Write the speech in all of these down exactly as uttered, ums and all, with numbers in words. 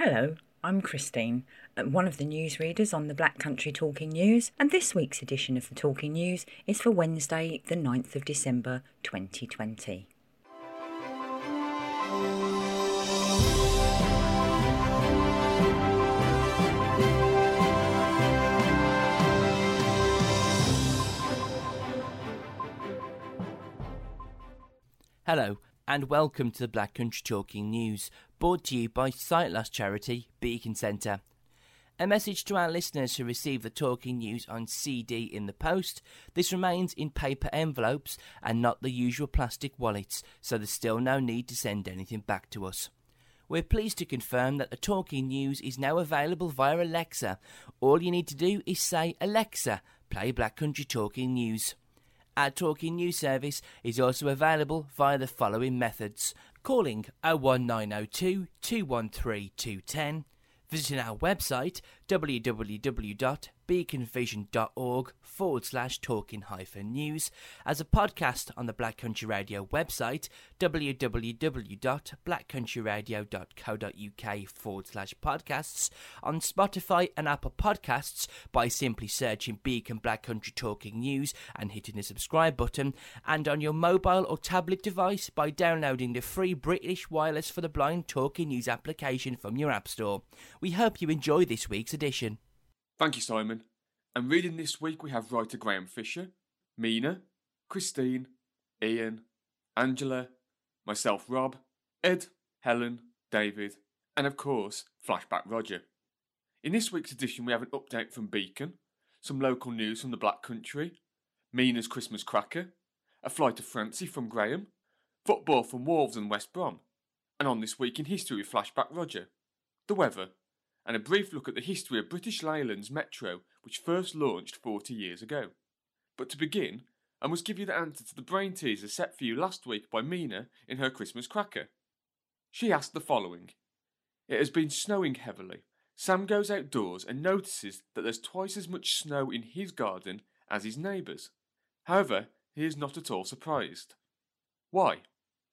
Hello, I'm Christine, one of the newsreaders on the Black Country Talking News, and this week's edition of the Talking News is for Wednesday, the ninth of December twenty twenty. Hello and welcome to the Black Country Talking News, brought to you by sight loss charity Beacon Centre. A message to our listeners who receive the Talking News on C D in the post: this remains in paper envelopes and not the usual plastic wallets, so there's still no need to send anything back to us. We're pleased to confirm that the Talking News is now available via Alexa. All you need to do is say, "Alexa, play Black Country Talking News." Our Talking News service is also available via the following methods: calling oh one nine oh two, two one three, two one oh, visiting our website w w w dot beaconvision.org forward slash talking hyphen news, as a podcast on the Black Country Radio website w w w dot blackcountryradio.co.uk forward slash podcasts, on Spotify and Apple Podcasts by simply searching Beacon Black Country Talking News and hitting the subscribe button, and on your mobile or tablet device by downloading the free British Wireless for the Blind Talking News application from your App Store. We hope you enjoy this week's edition. Thank you, Simon. And reading this week we have writer Graham Fisher, Mina, Christine, Ian, Angela, myself Rob, Ed, Helen, David, and of course Flashback Roger. In this week's edition we have an update from Beacon, some local news from the Black Country, Mina's Christmas cracker, a flight of Francie from Graham, football from Wolves and West Brom, and on this week in history with Flashback Roger, the weather, and a brief look at the history of British Leyland's Metro, which first launched forty years ago. But to begin, I must give you the answer to the brain teaser set for you last week by Mina in her Christmas cracker. She asked the following: "It has been snowing heavily. Sam goes outdoors and notices that there's twice as much snow in his garden as his neighbour's. However, he is not at all surprised. Why?"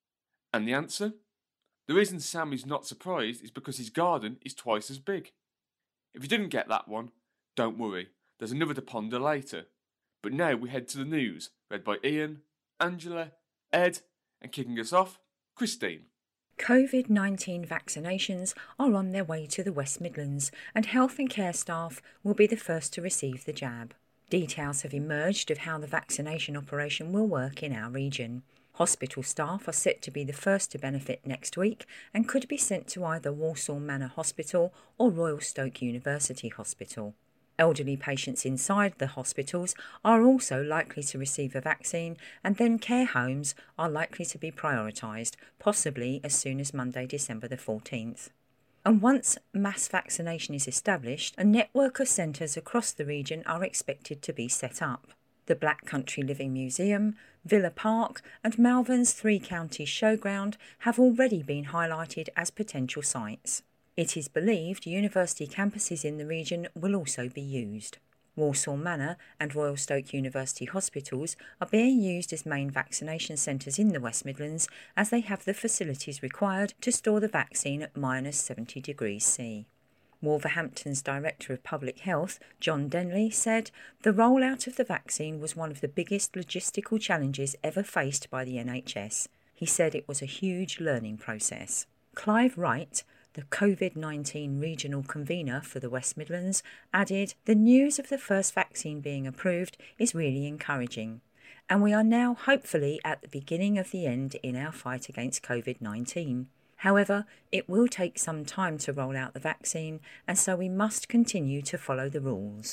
And the answer? The reason Sam is not surprised is because his garden is twice as big. If you didn't get that one, don't worry, there's another to ponder later. But now we head to the news, read by Ian, Angela, Ed, and kicking us off, Christine. COVID nineteen vaccinations are on their way to the West Midlands, and health and care staff will be the first to receive the jab. Details have emerged of how the vaccination operation will work in our region. Hospital staff are set to be the first to benefit next week and could be sent to either Walsall Manor Hospital or Royal Stoke University Hospital. Elderly patients inside the hospitals are also likely to receive a vaccine, and then care homes are likely to be prioritised, possibly as soon as Monday, December the fourteenth. And once mass vaccination is established, a network of centres across the region are expected to be set up. The Black Country Living Museum, Villa Park and Malvern's Three Counties Showground have already been highlighted as potential sites. It is believed university campuses in the region will also be used. Walsall Manor and Royal Stoke University hospitals are being used as main vaccination centres in the West Midlands, as they have the facilities required to store the vaccine at minus seventy degrees C. Wolverhampton's Director of Public Health, John Denley, said the rollout of the vaccine was one of the biggest logistical challenges ever faced by the N H S. He said it was a huge learning process. Clive Wright, the COVID nineteen regional convener for the West Midlands, added, "The news of the first vaccine being approved is really encouraging, and we are now hopefully at the beginning of the end in our fight against COVID nineteen. However, it will take some time to roll out the vaccine, and so we must continue to follow the rules."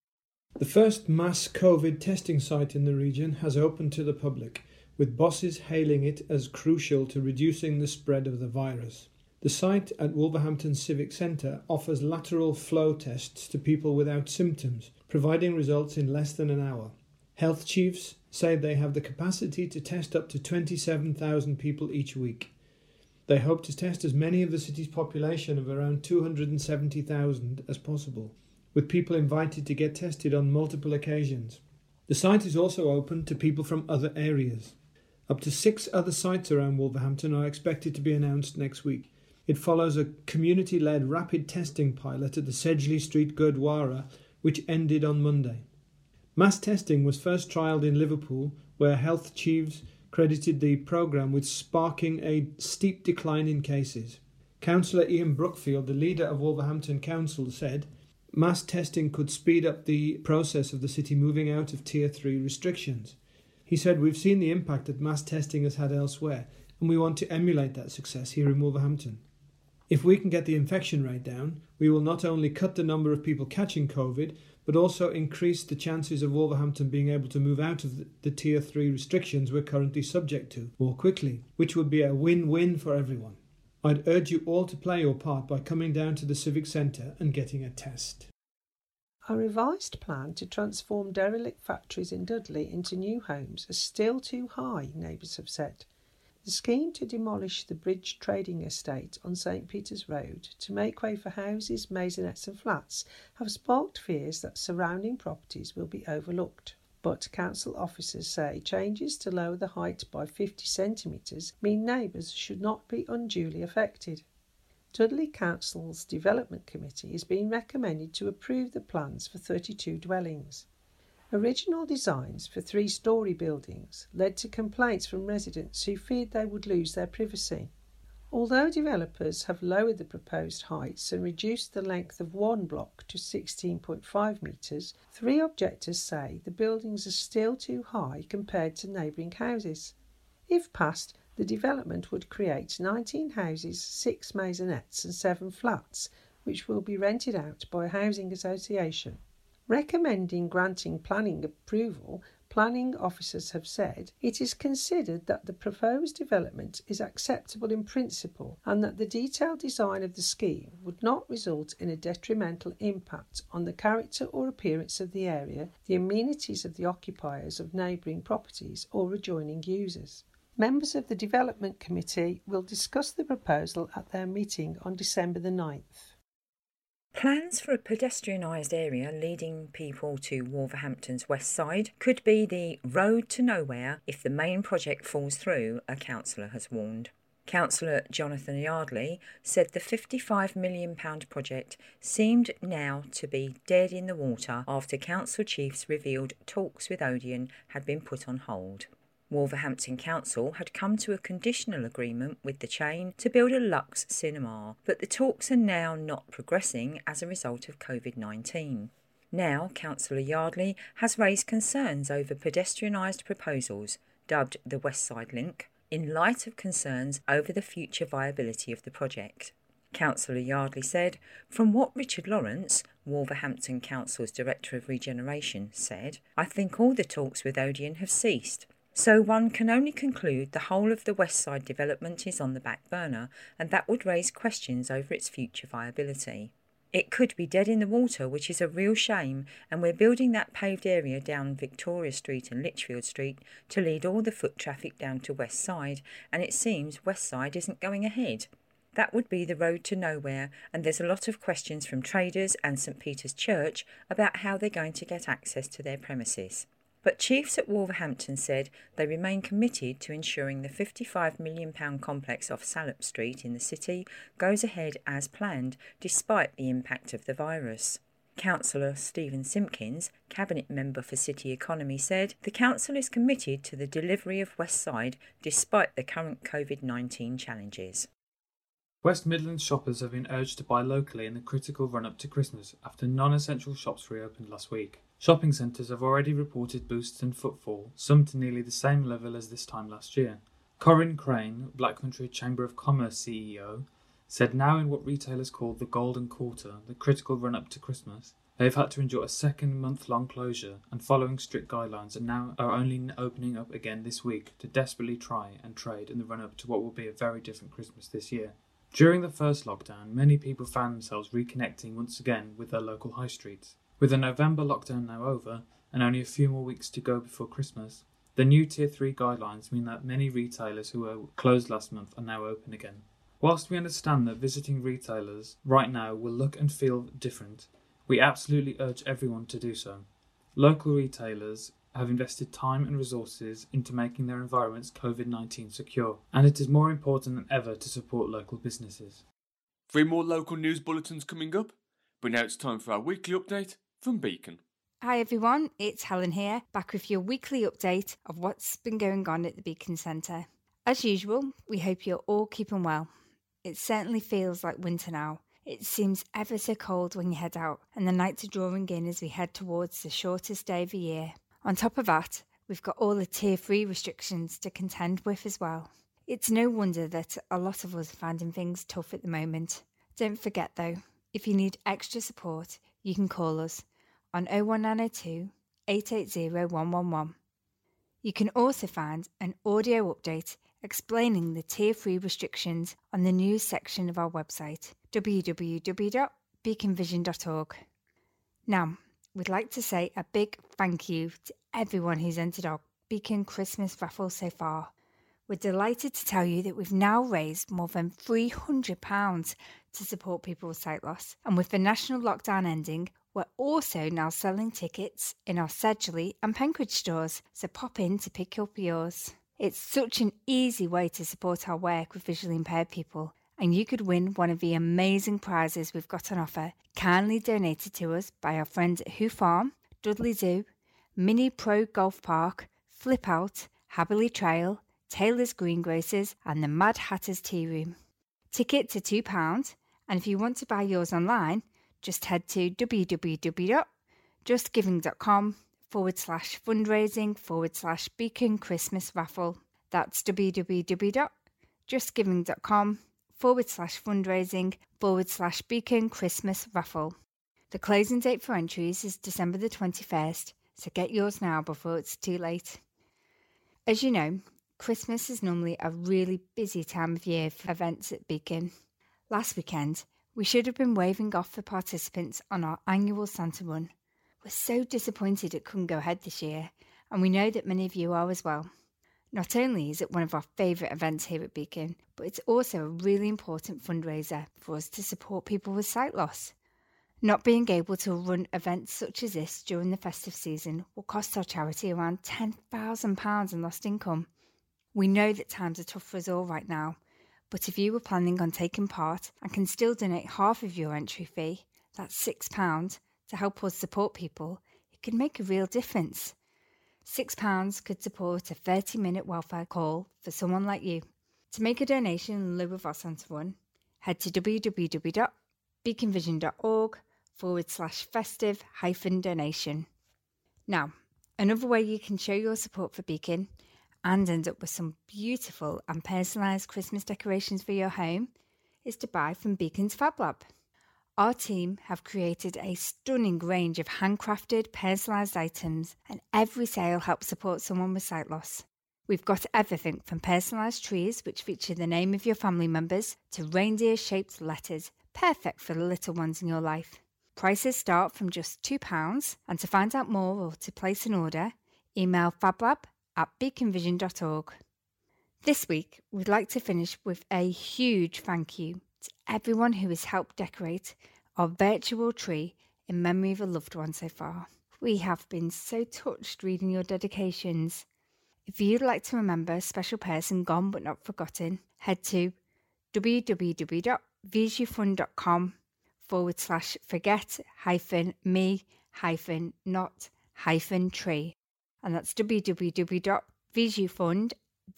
The first mass COVID testing site in the region has opened to the public, with bosses hailing it as crucial to reducing the spread of the virus. The site at Wolverhampton Civic Centre offers lateral flow tests to people without symptoms, providing results in less than an hour. Health chiefs say they have the capacity to test up to twenty-seven thousand people each week. They hope to test as many of the city's population of around two hundred seventy thousand as possible, with people invited to get tested on multiple occasions. The site is also open to people from other areas. Up to six other sites around Wolverhampton are expected to be announced next week, It follows a community-led rapid testing pilot at the Sedgley Street Gurdwara, which ended on Monday. Mass testing was first trialled in Liverpool, where health chiefs credited the programme with sparking a steep decline in cases. Councillor Ian Brookfield, the leader of Wolverhampton Council, said mass testing could speed up the process of the city moving out of Tier three restrictions. He said, "We've seen the impact that mass testing has had elsewhere, and we want to emulate that success here in Wolverhampton. If we can get the infection rate down, we will not only cut the number of people catching COVID, but also increase the chances of Wolverhampton being able to move out of the, the Tier three restrictions we're currently subject to more quickly, which would be a win-win for everyone. I'd urge you all to play your part by coming down to the Civic Centre and getting a test." A revised plan to transform derelict factories in Dudley into new homes is still too high, neighbours have said. The scheme to demolish the Bridge Trading Estate on St Peter's Road to make way for houses, maisonettes and flats have sparked fears that surrounding properties will be overlooked. But council officers say changes to lower the height by fifty centimetres mean neighbours should not be unduly affected. Dudley Council's Development Committee is being recommended to approve the plans for thirty-two dwellings. Original designs for three-storey buildings led to complaints from residents who feared they would lose their privacy. Although developers have lowered the proposed heights and reduced the length of one block to sixteen point five metres, three objectors say the buildings are still too high compared to neighbouring houses. If passed, the development would create nineteen houses, six maisonettes and seven flats, which will be rented out by a housing association. Recommending granting planning approval, planning officers have said it is considered that the proposed development is acceptable in principle and that the detailed design of the scheme would not result in a detrimental impact on the character or appearance of the area, the amenities of the occupiers of neighbouring properties or adjoining users. Members of the Development Committee will discuss the proposal at their meeting on December the ninth. Plans for a pedestrianised area leading people to Wolverhampton's west side could be the road to nowhere if the main project falls through, a councillor has warned. Councillor Jonathan Yardley said the fifty-five million pounds project seemed now to be dead in the water after council chiefs revealed talks with Odeon had been put on hold. Wolverhampton Council had come to a conditional agreement with the chain to build a Lux cinema, but the talks are now not progressing as a result of COVID nineteen. Now, Councillor Yardley has raised concerns over pedestrianised proposals, dubbed the West Side Link, in light of concerns over the future viability of the project. Councillor Yardley said, "From what Richard Lawrence, Wolverhampton Council's Director of Regeneration, said, I think all the talks with Odeon have ceased. So one can only conclude the whole of the West Side development is on the back burner, and that would raise questions over its future viability. It could be dead in the water, which is a real shame, and we're building that paved area down Victoria Street and Lichfield Street to lead all the foot traffic down to West Side, and it seems West Side isn't going ahead. That would be the road to nowhere, and there's a lot of questions from traders and St Peter's Church about how they're going to get access to their premises." But chiefs at Wolverhampton said they remain committed to ensuring the fifty-five million pounds complex off Salop Street in the city goes ahead as planned, despite the impact of the virus. Councillor Stephen Simpkins, Cabinet Member for City Economy, said the council is committed to the delivery of West Side despite the current COVID nineteen challenges. West Midlands shoppers have been urged to buy locally in the critical run-up to Christmas after non-essential shops reopened last week. Shopping centres have already reported boosts in footfall, some to nearly the same level as this time last year. Corinne Crane, Black Country Chamber of Commerce C E O, said now in what retailers call the Golden Quarter, the critical run-up to Christmas, they have had to endure a second month-long closure and following strict guidelines and now are only opening up again this week to desperately try and trade in the run-up to what will be a very different Christmas this year. During the first lockdown, many people found themselves reconnecting once again with their local high streets. With the November lockdown now over, and only a few more weeks to go before Christmas, the new Tier three guidelines mean that many retailers who were closed last month are now open again. Whilst we understand that visiting retailers right now will look and feel different, we absolutely urge everyone to do so. Local retailers have invested time and resources into making their environments COVID nineteen secure, and it is more important than ever to support local businesses. Three more local news bulletins coming up, but now it's time for our weekly update from Beacon. Hi everyone, it's Helen here, back with your weekly update of what's been going on at the Beacon Centre. As usual, we hope you're all keeping well. It certainly feels like winter now. It seems ever so cold when you head out, and the nights are drawing in as we head towards the shortest day of the year. On top of that, we've got all the tier three restrictions to contend with as well. It's no wonder that a lot of us are finding things tough at the moment. Don't forget though, if you need extra support, you can call us on oh one nine oh two, eight eight oh, one one one. You can also find an audio update explaining the Tier three restrictions on the news section of our website, w w w dot beacon vision dot org. Now, we'd like to say a big thank you to everyone who's entered our Beacon Christmas raffle so far. We're delighted to tell you that we've now raised more than three hundred pounds to support people with sight loss. And with the national lockdown ending, we're also now selling tickets in our Sedgley and Penkridge stores, so pop in to pick up yours. It's such an easy way to support our work with visually impaired people, and you could win one of the amazing prizes we've got on offer, kindly donated to us by our friends at Who Farm, Dudley Zoo, Mini Pro Golf Park, Flip Out, Haberley Trail, Taylor's Greengrocers and the Mad Hatter's Tea Room. Tickets are two pounds, and if you want to buy yours online, just head to w w w dot justgiving.com forward slash fundraising forward slash Beacon Christmas raffle. That's www.justgiving.com forward slash fundraising forward slash Beacon Christmas raffle. The closing date for entries is December the twenty-first, so get yours now before it's too late. As you know, Christmas is normally a really busy time of year for events at Beacon. Last weekend, we should have been waving off the participants on our annual Santa Run. We're so disappointed it couldn't go ahead this year, and we know that many of you are as well. Not only is it one of our favourite events here at Beacon, but it's also a really important fundraiser for us to support people with sight loss. Not being able to run events such as this during the festive season will cost our charity around ten thousand pounds in lost income. We know that times are tough for us all right now, but if you were planning on taking part and can still donate half of your entry fee, that's six pounds, to help us support people, it could make a real difference. six pounds could support a thirty minute welfare call for someone like you. To make a donation in lieu of our Santa Run, head to www.beaconvision.org forward slash festive hyphen donation. Now, another way you can show your support for Beacon and end up with some beautiful and personalised Christmas decorations for your home is to buy from Beacon's Fab Lab. Our team have created a stunning range of handcrafted, personalised items, and every sale helps support someone with sight loss. We've got everything from personalised trees which feature the name of your family members to reindeer-shaped letters, perfect for the little ones in your life. Prices start from just two pounds, and to find out more or to place an order, email fablab at beaconvision dot org. This week, we'd like to finish with a huge thank you to everyone who has helped decorate our virtual tree in memory of a loved one so far. We have been so touched reading your dedications. If you'd like to remember a special person gone but not forgotten, head to www.visufund.com forward slash forget hyphen me hyphen not hyphen tree. And that's www.visufund,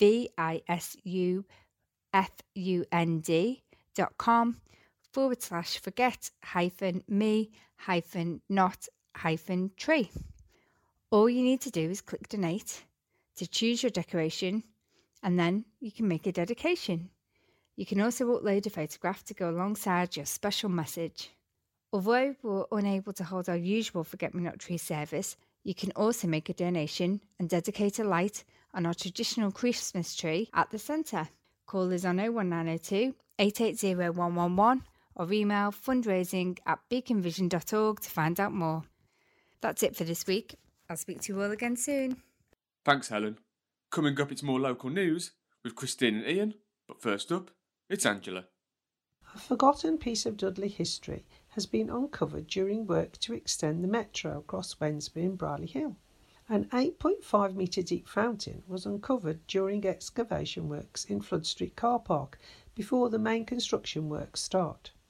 V-I-S-U-F-U-N-D dot com forward slash forget hyphen me hyphen not hyphen tree. All you need to do is click donate to choose your decoration, and then you can make a dedication. You can also upload a photograph to go alongside your special message. Although we're unable to hold our usual Forget Me Not Tree service, you can also make a donation and dedicate a light on our traditional Christmas tree at the centre. Call us on oh one nine oh two, eight eight oh, one one one or email fundraising at beaconvision dot org to find out more. That's it for this week. I'll speak to you all again soon. Thanks, Helen. Coming up, it's more local news with Christine and Ian, but first up, it's Angela. A forgotten piece of Dudley history has been uncovered during work to extend the metro across Wensbury and Brierley Hill. An eight point five metre deep fountain was uncovered during excavation works in Flood Street car park before the main construction works start.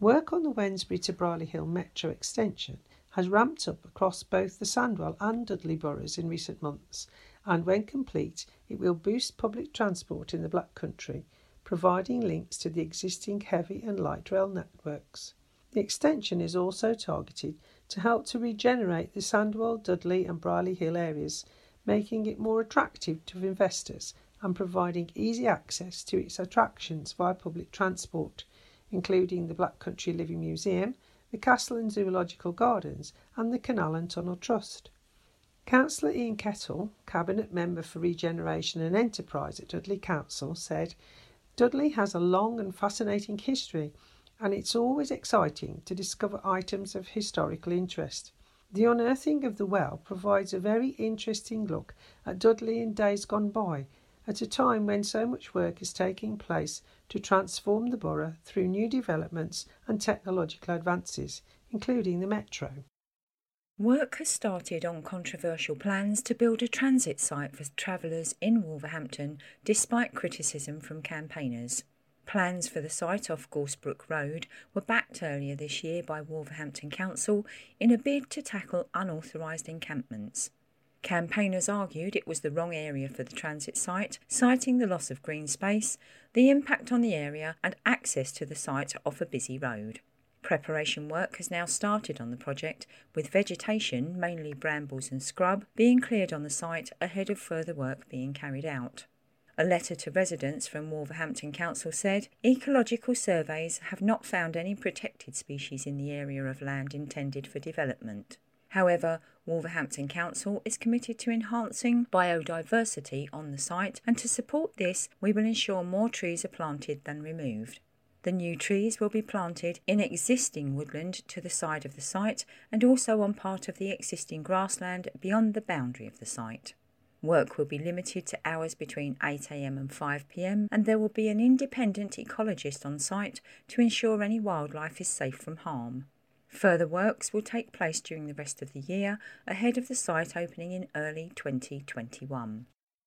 Work on the Wednesbury to Brierley Hill Metro extension has ramped up across both the Sandwell and Dudley boroughs in recent months, and when complete it will boost public transport in the Black Country, providing links to the existing heavy and light rail networks. The extension is also targeted to help to regenerate the Sandwell, Dudley and Brierley Hill areas, making it more attractive to investors and providing easy access to its attractions via public transport, including the Black Country Living Museum, the Castle and Zoological Gardens and the Canal and Tunnel Trust. Councillor Ian Kettle, Cabinet Member for Regeneration and Enterprise at Dudley Council, said, "Dudley has a long and fascinating history, and it's always exciting to discover items of historical interest. The unearthing of the well provides a very interesting look at Dudley in days gone by, at a time when so much work is taking place to transform the borough through new developments and technological advances, including the metro." Work has started on controversial plans to build a transit site for travellers in Wolverhampton, despite criticism from campaigners. Plans for the site off Gorsebrook Road were backed earlier this year by Wolverhampton Council in a bid to tackle unauthorised encampments. Campaigners argued it was the wrong area for the transit site, citing the loss of green space, the impact on the area and access to the site off a busy road. Preparation work has now started on the project, with vegetation, mainly brambles and scrub, being cleared on the site ahead of further work being carried out. A letter to residents from Wolverhampton Council said, "Ecological surveys have not found any protected species in the area of land intended for development." However, Wolverhampton Council is committed to enhancing biodiversity on the site, and to support this we will ensure more trees are planted than removed. The new trees will be planted in existing woodland to the side of the site and also on part of the existing grassland beyond the boundary of the site. Work will be limited to hours between eight a m and five p m, and there will be an independent ecologist on site to ensure any wildlife is safe from harm. Further works will take place during the rest of the year, ahead of the site opening in early twenty twenty-one.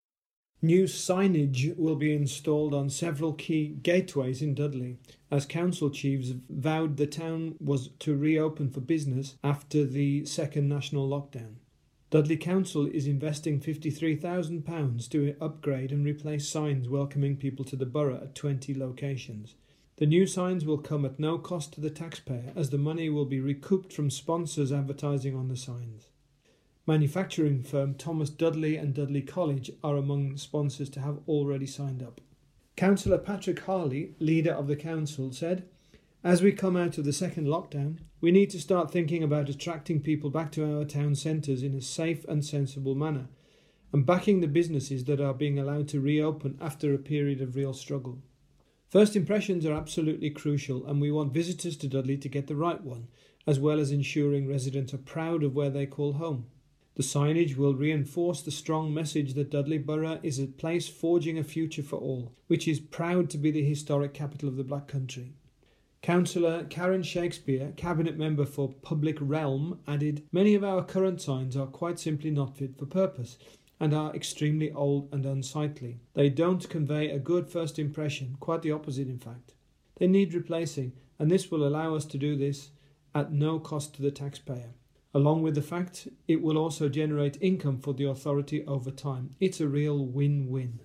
New signage will be installed on several key gateways in Dudley, as council chiefs vowed the town was to reopen for business after the second national lockdown. Dudley Council is investing fifty-three thousand pounds to upgrade and replace signs welcoming people to the borough at twenty locations. The new signs will come at no cost to the taxpayer, as the money will be recouped from sponsors advertising on the signs. Manufacturing firm Thomas Dudley and Dudley College are among sponsors to have already signed up. Councillor Patrick Harley, leader of the council, said, "As we come out of the second lockdown, we need to start thinking about attracting people back to our town centres in a safe and sensible manner, and backing the businesses that are being allowed to reopen after a period of real struggle. First impressions are absolutely crucial, and we want visitors to Dudley to get the right one, as well as ensuring residents are proud of where they call home. The signage will reinforce the strong message that Dudley Borough is a place forging a future for all, which is proud to be the historic capital of the Black Country." Councillor Karen Shakespeare, Cabinet Member for Public Realm, added, "Many of our current signs are quite simply not fit for purpose and are extremely old and unsightly. They don't convey a good first impression, quite the opposite in fact. They need replacing, and this will allow us to do this at no cost to the taxpayer. Along with the fact it will also generate income for the authority over time. It's a real win-win."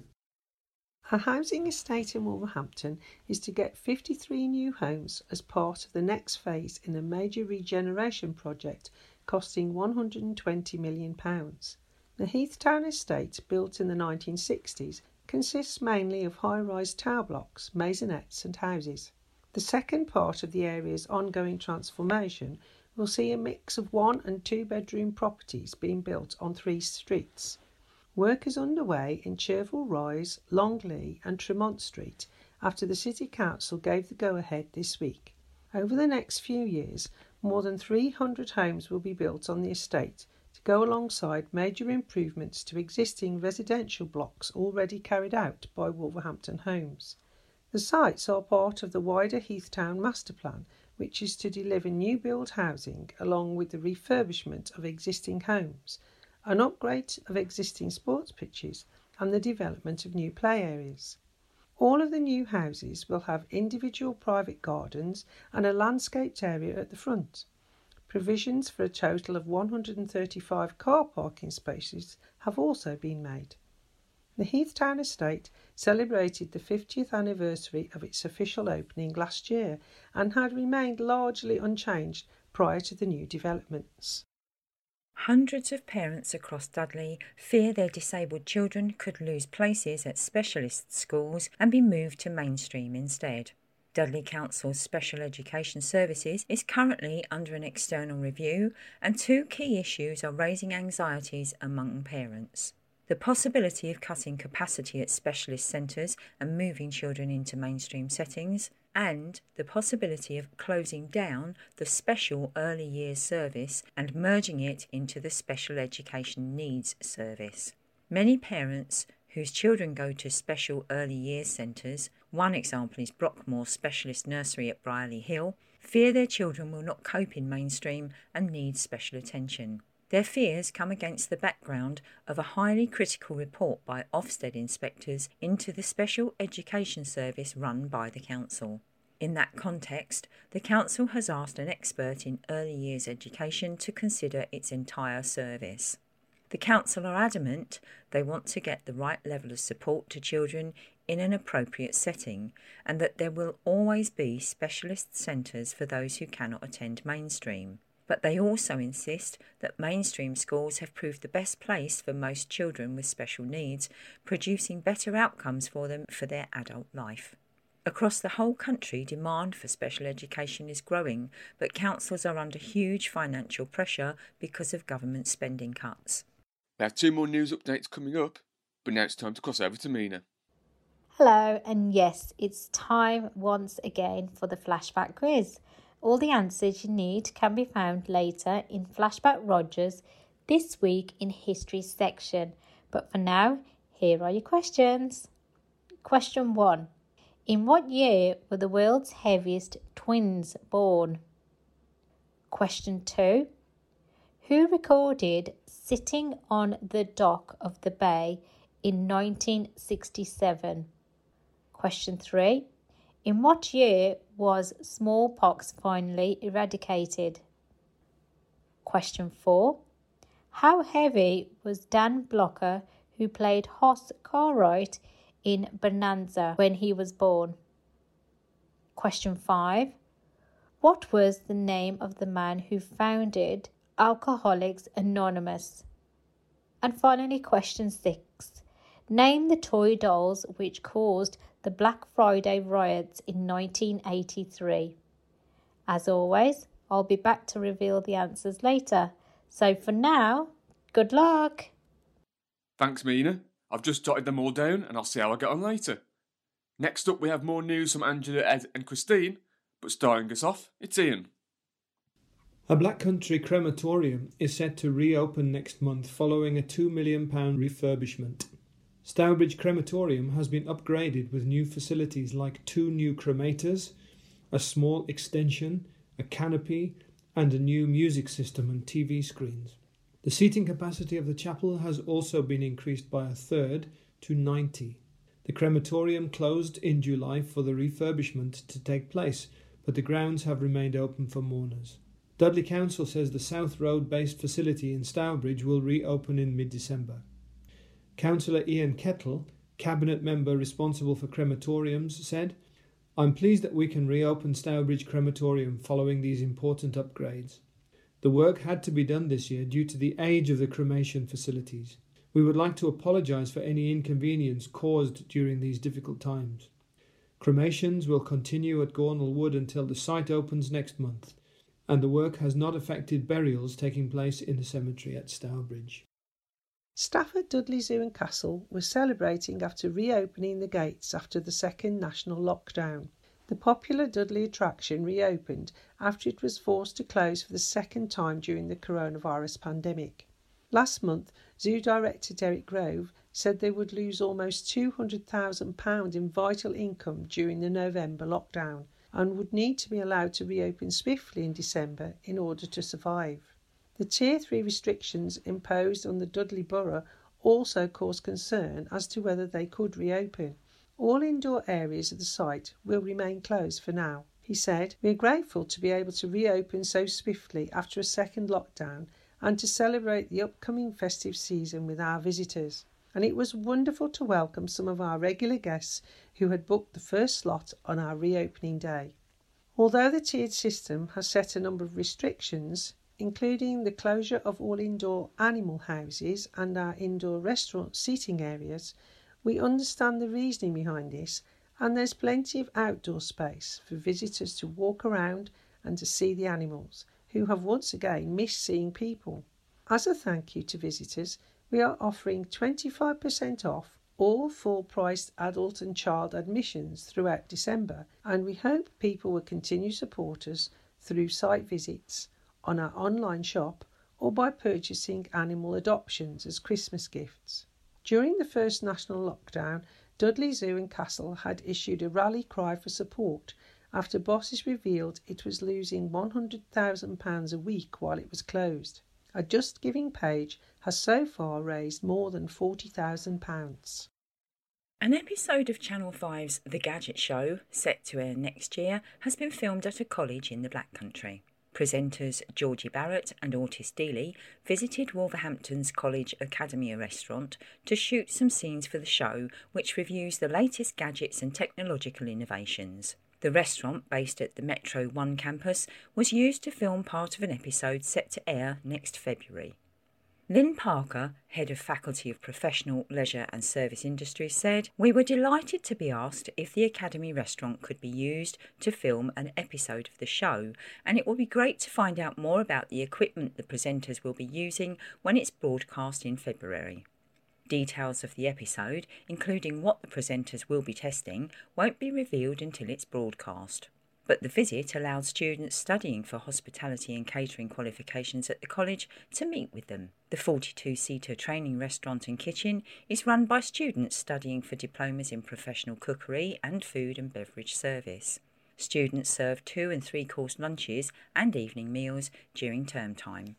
A housing estate in Wolverhampton is to get fifty-three new homes as part of the next phase in a major regeneration project costing one hundred and twenty million pounds. The Heathtown estate, built in the nineteen sixties, consists mainly of high-rise tower blocks, maisonettes and houses. The second part of the area's ongoing transformation will see a mix of one and two bedroom properties being built on three streets. Work is underway in Chervil Rise, Longley and Tremont Street after the City Council gave the go-ahead this week. Over the next few years, more than three hundred homes will be built on the estate to go alongside major improvements to existing residential blocks already carried out by Wolverhampton Homes. The sites are part of the wider Heathtown Master Plan, which is to deliver new build housing along with the refurbishment of existing homes, an upgrade of existing sports pitches and the development of new play areas. All of the new houses will have individual private gardens and a landscaped area at the front. Provisions for a total of one hundred thirty-five car parking spaces have also been made. The Heathtown estate celebrated the fiftieth anniversary of its official opening last year and had remained largely unchanged prior to the new developments. Hundreds of parents across Dudley fear their disabled children could lose places at specialist schools and be moved to mainstream instead. Dudley Council's Special Education Services is currently under an external review, and two key issues are raising anxieties among parents. The possibility of cutting capacity at specialist centres and moving children into mainstream settings, and the possibility of closing down the Special Early Years Service and merging it into the Special Education Needs Service. Many parents whose children go to special early years centres, one example is Brockmore Specialist Nursery at Brierley Hill, fear their children will not cope in mainstream and need special attention. Their fears come against the background of a highly critical report by Ofsted inspectors into the special education service run by the council. In that context, the council has asked an expert in early years education to consider its entire service. The council are adamant they want to get the right level of support to children in an appropriate setting, and that there will always be specialist centres for those who cannot attend mainstream. But they also insist that mainstream schools have proved the best place for most children with special needs, producing better outcomes for them for their adult life. Across the whole country, demand for special education is growing, but councils are under huge financial pressure because of government spending cuts. We have two more news updates coming up, but now it's time to cross over to Mina. Hello, and yes, it's time once again for the flashback quiz. All the answers you need can be found later in Flashback Rogers this week in History section. But for now, here are your questions. Question one. In what year were the world's heaviest twins born? Question two. Who recorded Sitting on the Dock of the Bay in nineteen sixty-seven? Question three. In what year was smallpox finally eradicated? Question four. How heavy was Dan Blocker, who played Hoss Cartwright in Bonanza, when he was born? Question five. What was the name of the man who founded Alcoholics Anonymous? And finally, question six. Name the toy dolls which caused the Black Friday riots in nineteen eighty-three. As always, I'll be back to reveal the answers later. So for now, good luck. Thanks, Mina. I've just jotted them all down and I'll see how I get on later. Next up, we have more news from Angela, Ed and Christine, but starting us off, it's Ian. A Black Country crematorium is set to reopen next month following a two million pounds refurbishment. Stourbridge Crematorium has been upgraded with new facilities like two new cremators, a small extension, a canopy, and a new music system and T V screens. The seating capacity of the chapel has also been increased by a third to ninety. The crematorium closed in July for the refurbishment to take place, but the grounds have remained open for mourners. Dudley Council says the South Road-based facility in Stourbridge will reopen in mid-December. Councillor Ian Kettle, Cabinet member responsible for crematoriums, said, "I'm pleased that we can reopen Stourbridge Crematorium following these important upgrades. The work had to be done this year due to the age of the cremation facilities. We would like to apologise for any inconvenience caused during these difficult times. Cremations will continue at Gornal Wood until the site opens next month, and the work has not affected burials taking place in the cemetery at Stourbridge." Staff at Dudley Zoo and Castle were celebrating after reopening the gates after the second national lockdown. The popular Dudley attraction reopened after it was forced to close for the second time during the coronavirus pandemic. Last month, Zoo Director Derek Grove said they would lose almost two hundred thousand pounds in vital income during the November lockdown and would need to be allowed to reopen swiftly in December in order to survive. The Tier three restrictions imposed on the Dudley Borough also caused concern as to whether they could reopen. all indoor areas of the site will remain closed for now. He said, "We are grateful to be able to reopen so swiftly after a second lockdown and to celebrate the upcoming festive season with our visitors. And it was wonderful to welcome some of our regular guests who had booked the first slot on our reopening day." Although the tiered system has set a number of restrictions, including the closure of all indoor animal houses and our indoor restaurant seating areas, we understand the reasoning behind this, and there's plenty of outdoor space for visitors to walk around and to see the animals, who have once again missed seeing people. As a thank you to visitors, we are offering twenty-five percent off all full-priced adult and child admissions throughout December, and we hope people will continue to support us through site visits, on our online shop, or by purchasing animal adoptions as Christmas gifts. During the first national lockdown, Dudley Zoo and Castle had issued a rally cry for support after bosses revealed it was losing one hundred thousand pounds a week while it was closed. A Just Giving page has so far raised more than forty thousand pounds. An episode of Channel five's The Gadget Show, set to air next year, has been filmed at a college in the Black Country. Presenters Georgie Barrett and Ortis Dealey visited Wolverhampton's College Academia restaurant to shoot some scenes for the show, which reviews the latest gadgets and technological innovations. The restaurant, based at the Metro One campus, was used to film part of an episode set to air next February. Lynn Parker, Head of Faculty of Professional, Leisure and Service Industries, said, "We were delighted to be asked if the Academy restaurant could be used to film an episode of the show, and it will be great to find out more about the equipment the presenters will be using when it's broadcast in February." Details of the episode, including what the presenters will be testing, won't be revealed until it's broadcast. But the visit allowed students studying for hospitality and catering qualifications at the college to meet with them. The forty-two-seater training restaurant and kitchen is run by students studying for diplomas in professional cookery and food and beverage service. Students serve two and three-course lunches and evening meals during term time.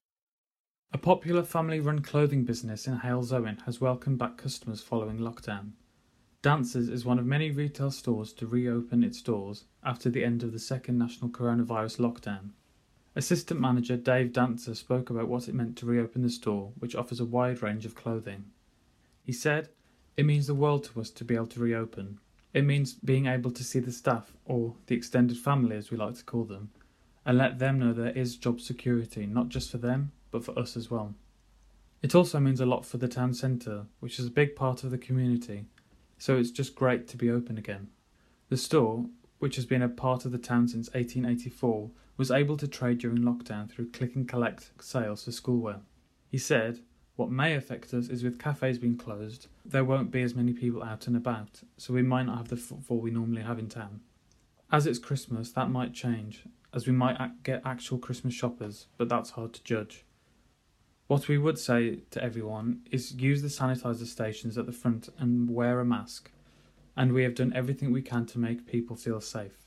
A popular family-run clothing business in Halesowen has welcomed back customers following lockdown. Dancers is one of many retail stores to reopen its doors after the end of the second national coronavirus lockdown. Assistant manager Dave Dancer spoke about what it meant to reopen the store, which offers a wide range of clothing. He said, "It means the world to us to be able to reopen. It means being able to see the staff, or the extended family as we like to call them, and let them know there is job security, not just for them, but for us as well. It also means a lot for the town centre, which is a big part of the community, so it's just great to be open again." The store, which has been a part of the town since eighteen eighty-four, was able to trade during lockdown through click and collect sales for schoolwear. He said, "What may affect us is with cafes being closed, there won't be as many people out and about, so we might not have the footfall we normally have in town. As it's Christmas, that might change, as we might get actual Christmas shoppers, but that's hard to judge. What we would say to everyone is use the sanitizer stations at the front and wear a mask, and we have done everything we can to make people feel safe."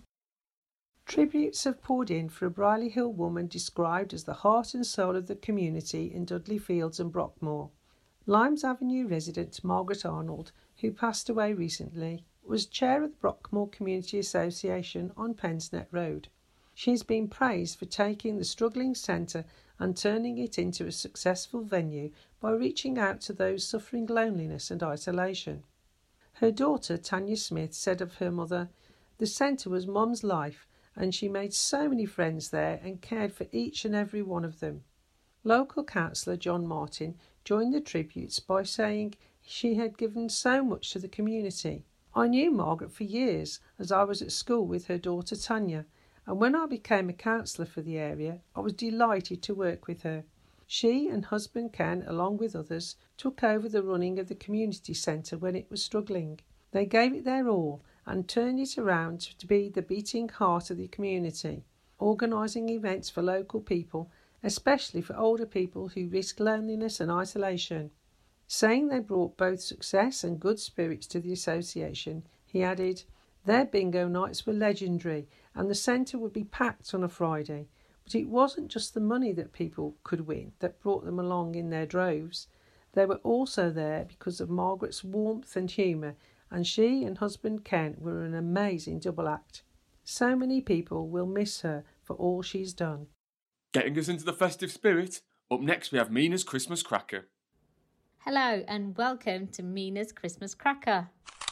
Tributes have poured in for a Brierley Hill woman described as the heart and soul of the community in Dudley Fields and Brockmore. Limes Avenue resident Margaret Arnold, who passed away recently, was chair of the Brockmore Community Association on Pensnet Road. She has been praised for taking the struggling centre and turning it into a successful venue by reaching out to those suffering loneliness and isolation. Her daughter, Tanya Smith, said of her mother, "The centre was Mum's life, and she made so many friends there and cared for each and every one of them." Local councillor John Martin joined the tributes by saying she had given so much to the community. "I knew Margaret for years, as I was at school with her daughter Tanya, and when I became a councillor for the area, I was delighted to work with her. She and husband Ken, along with others, took over the running of the community centre when it was struggling. They gave it their all and turned it around to be the beating heart of the community, organising events for local people, especially for older people who risk loneliness and isolation." Saying they brought both success and good spirits to the association, he added, "Their bingo nights were legendary and the centre would be packed on a Friday. But it wasn't just the money that people could win that brought them along in their droves. They were also there because of Margaret's warmth and humour and she and husband Ken were an amazing double act. So many people will miss her for all she's done. Getting us into the festive spirit, up next we have Mina's Christmas Cracker. Hello and welcome to Mina's Christmas Cracker.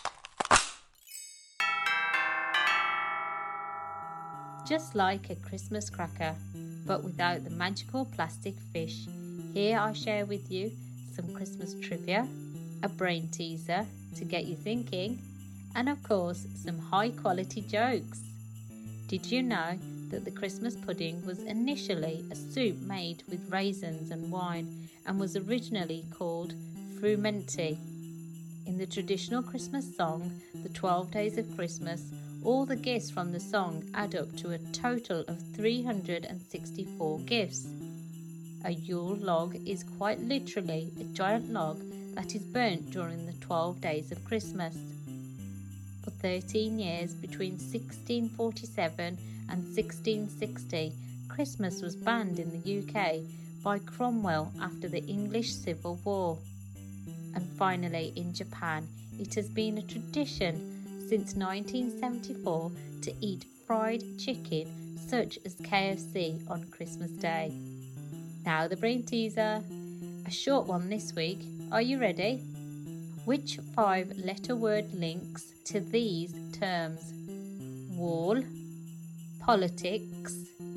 Just like a Christmas cracker, but without the magical plastic fish, here I share with you some Christmas trivia, a brain teaser to get you thinking, and of course some high quality jokes. Did you know that the Christmas pudding was initially a soup made with raisins and wine and was originally called frumenti? In the traditional Christmas song, The twelve Days of Christmas, all the gifts from the song add up to a total of three hundred sixty-four gifts. A Yule log is quite literally a giant log that is burnt during the twelve days of Christmas. For thirteen years, between sixteen forty-seven and sixteen sixty, Christmas was banned in the U K by Cromwell after the English Civil War. And finally, in Japan, it has been a tradition since nineteen seventy-four to eat fried chicken such as K F C on Christmas Day. Now the brain teaser, a short one this week. Are you ready? Which five letter word links to these terms? Wall, politics,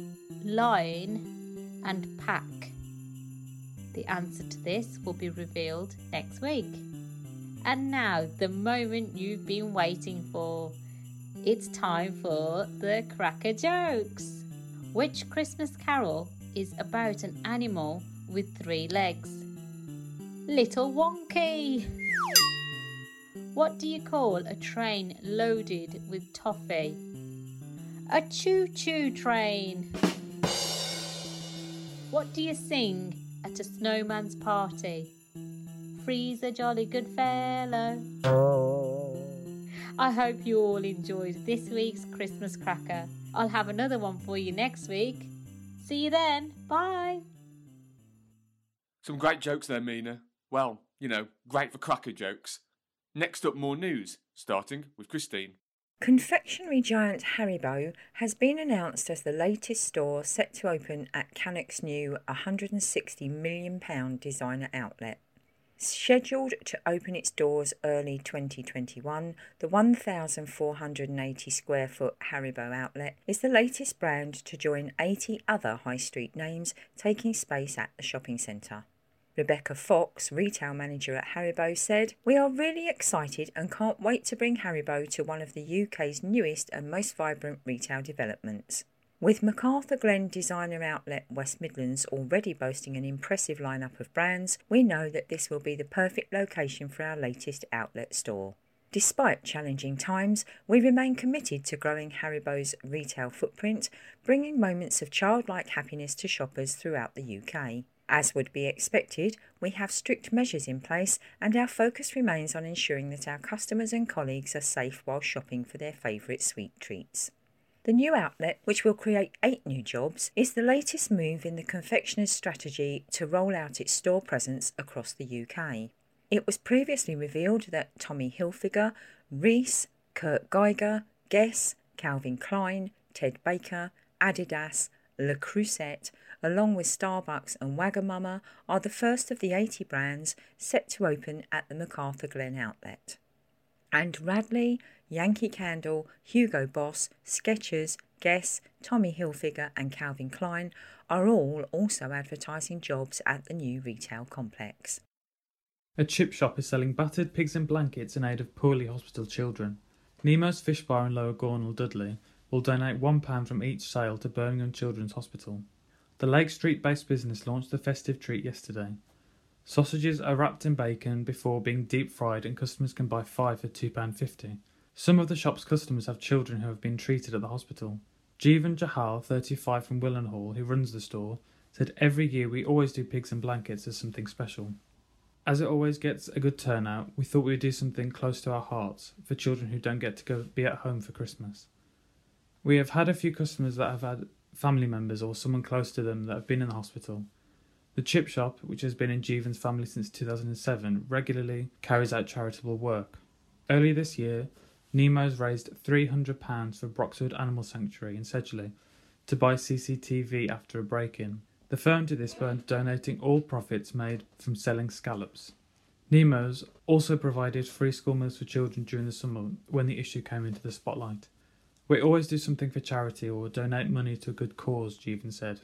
line and pack. The answer to this will be revealed next week. And now, the moment you've been waiting for. It's time for the Cracker Jokes. Which Christmas carol is about an animal with three legs? Little Wonky. What do you call a train loaded with toffee? A choo-choo train. What do you sing at a snowman's party? Freeze a jolly good fellow. I hope you all enjoyed this week's Christmas cracker. I'll have another one for you next week. See you then. Bye. Some great jokes there, Mina. Well, you know, great for cracker jokes. Next up, more news, starting with Christine. Confectionery giant Haribo has been announced as the latest store set to open at Cannock's new one hundred sixty million pounds designer outlet. Scheduled to open its doors early twenty twenty-one, the one thousand four hundred eighty square foot Haribo outlet is the latest brand to join eighty other high street names taking space at the shopping centre. Rebecca Fox, retail manager at Haribo, said, "We are really excited and can't wait to bring Haribo to one of the U K's newest and most vibrant retail developments." With MacArthur Glen Designer Outlet West Midlands already boasting an impressive lineup of brands, we know that this will be the perfect location for our latest outlet store. Despite challenging times, we remain committed to growing Haribo's retail footprint, bringing moments of childlike happiness to shoppers throughout the U K. As would be expected, we have strict measures in place and our focus remains on ensuring that our customers and colleagues are safe while shopping for their favourite sweet treats. The new outlet, which will create eight new jobs, is the latest move in the confectioner's strategy to roll out its store presence across the U K. It was previously revealed that Tommy Hilfiger, Reiss, Kurt Geiger, Guess, Calvin Klein, Ted Baker, Adidas, Le Creuset, along with Starbucks and Wagamama, are the first of the eighty brands set to open at the MacArthur Glen outlet. And Radley, Yankee Candle, Hugo Boss, Skechers, Guess, Tommy Hilfiger and Calvin Klein are all also advertising jobs at the new retail complex. A chip shop is selling battered pigs in blankets in aid of poorly hospital children. Nemo's Fish Bar in Lower Gornal, Dudley, will donate one pound from each sale to Birmingham Children's Hospital. The Lake Street-based business launched the festive treat yesterday. Sausages are wrapped in bacon before being deep-fried and customers can buy five for two pounds fifty. Some of the shop's customers have children who have been treated at the hospital. Jeevan Jahal, thirty-five, from Willenhall, who runs the store, said every year we always do pigs and blankets as something special. As it always gets a good turnout, we thought we would do something close to our hearts for children who don't get to go be at home for Christmas. We have had a few customers that have had family members or someone close to them that have been in the hospital. The chip shop, which has been in Jeevan's family since two thousand seven, regularly carries out charitable work. Early this year, Nemo's raised three hundred pounds for Broxwood Animal Sanctuary in Sedgley to buy C C T V after a break-in. The firm did this by donating all profits made from selling scallops. Nemo's also provided free school meals for children during the summer when the issue came into the spotlight. We always do something for charity or donate money to a good cause, Jeevan said.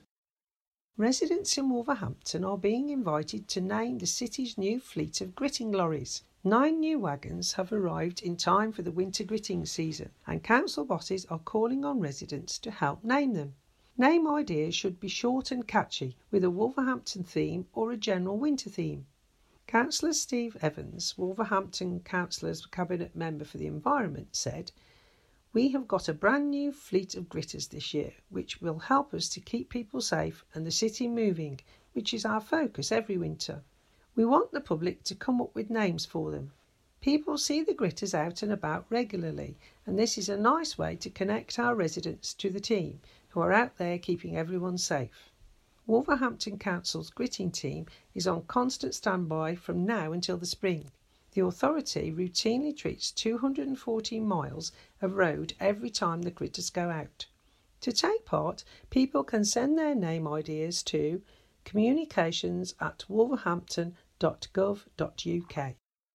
Residents in Wolverhampton are being invited to name the city's new fleet of gritting lorries. Nine new wagons have arrived in time for the winter gritting season, and council bosses are calling on residents to help name them. Name ideas should be short and catchy, with a Wolverhampton theme or a general winter theme. Councillor Steve Evans, Wolverhampton Councillor's Cabinet Member for the Environment, said, "We have got a brand new fleet of gritters this year, which will help us to keep people safe and the city moving, which is our focus every winter. We want the public to come up with names for them. People see the gritters out and about regularly, and this is a nice way to connect our residents to the team who are out there keeping everyone safe." Wolverhampton Council's gritting team is on constant standby from now until the spring. The authority routinely treats two hundred fourteen miles of road every time the gritters go out. To take part, people can send their name ideas to communications at wolverhampton dot gov dot u k.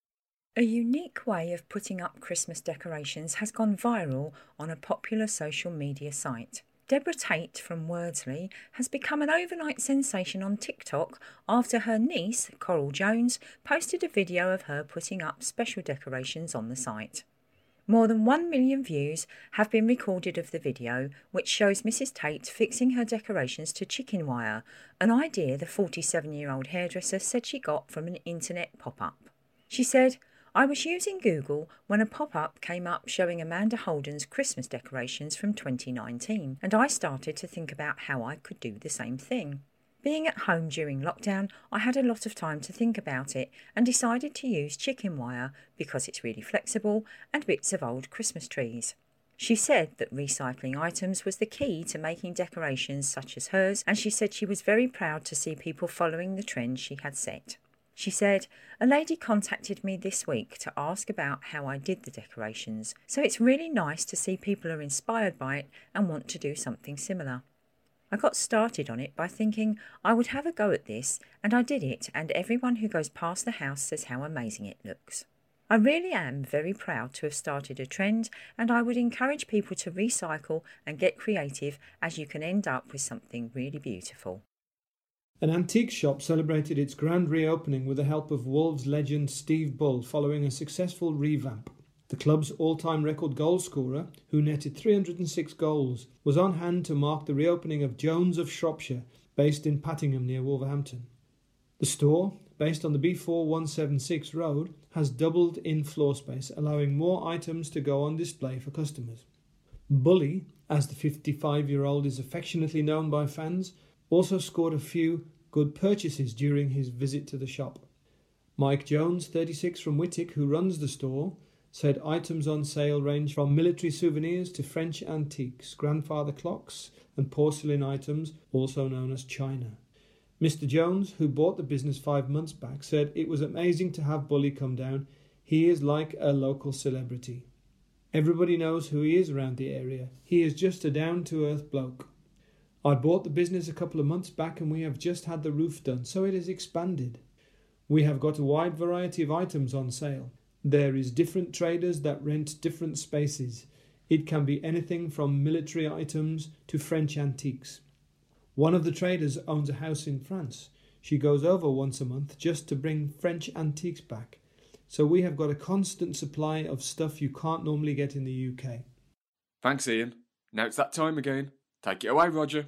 A unique way of putting up Christmas decorations has gone viral on a popular social media site. Deborah Tate from Wordsley has become an overnight sensation on TikTok after her niece, Coral Jones, posted a video of her putting up special decorations on the site. More than one million views have been recorded of the video, which shows Missus Tate fixing her decorations to chicken wire, an idea the forty-seven-year-old hairdresser said she got from an internet pop-up. She said, "I was using Google when a pop-up came up showing Amanda Holden's Christmas decorations from twenty nineteen, and I started to think about how I could do the same thing. Being at home during lockdown, I had a lot of time to think about it and decided to use chicken wire because it's really flexible and bits of old Christmas trees." She said that recycling items was the key to making decorations such as hers, and she said she was very proud to see people following the trend she had set. She said, "A lady contacted me this week to ask about how I did the decorations, so it's really nice to see people are inspired by it and want to do something similar. I got started on it by thinking I would have a go at this, and I did it, and everyone who goes past the house says how amazing it looks. I really am very proud to have started a trend, and I would encourage people to recycle and get creative, as you can end up with something really beautiful." An antique shop celebrated its grand reopening with the help of Wolves legend Steve Bull following a successful revamp. The club's all-time record goal scorer, who netted three hundred six goals, was on hand to mark the reopening of Jones of Shropshire, based in Pattingham near Wolverhampton. The store, based on the B four one seven six road, has doubled in floor space, allowing more items to go on display for customers. Bully, as the fifty-five-year-old is affectionately known by fans, also scored a few good purchases during his visit to the shop. Mike Jones, thirty-six, from Whittick, who runs the store, said items on sale range from military souvenirs to French antiques, grandfather clocks and porcelain items, also known as china. Mister Jones, who bought the business five months back, said it was amazing to have Bully come down. He is like a local celebrity. Everybody knows who he is around the area. He is just a down-to-earth bloke. I bought the business a couple of months back and we have just had the roof done, so it has expanded. We have got a wide variety of items on sale. There is different traders that rent different spaces. It can be anything from military items to French antiques. One of the traders owns a house in France. She goes over once a month just to bring French antiques back. So we have got a constant supply of stuff you can't normally get in the U K. Thanks, Ian. Now it's that time again. Take it away, Roger.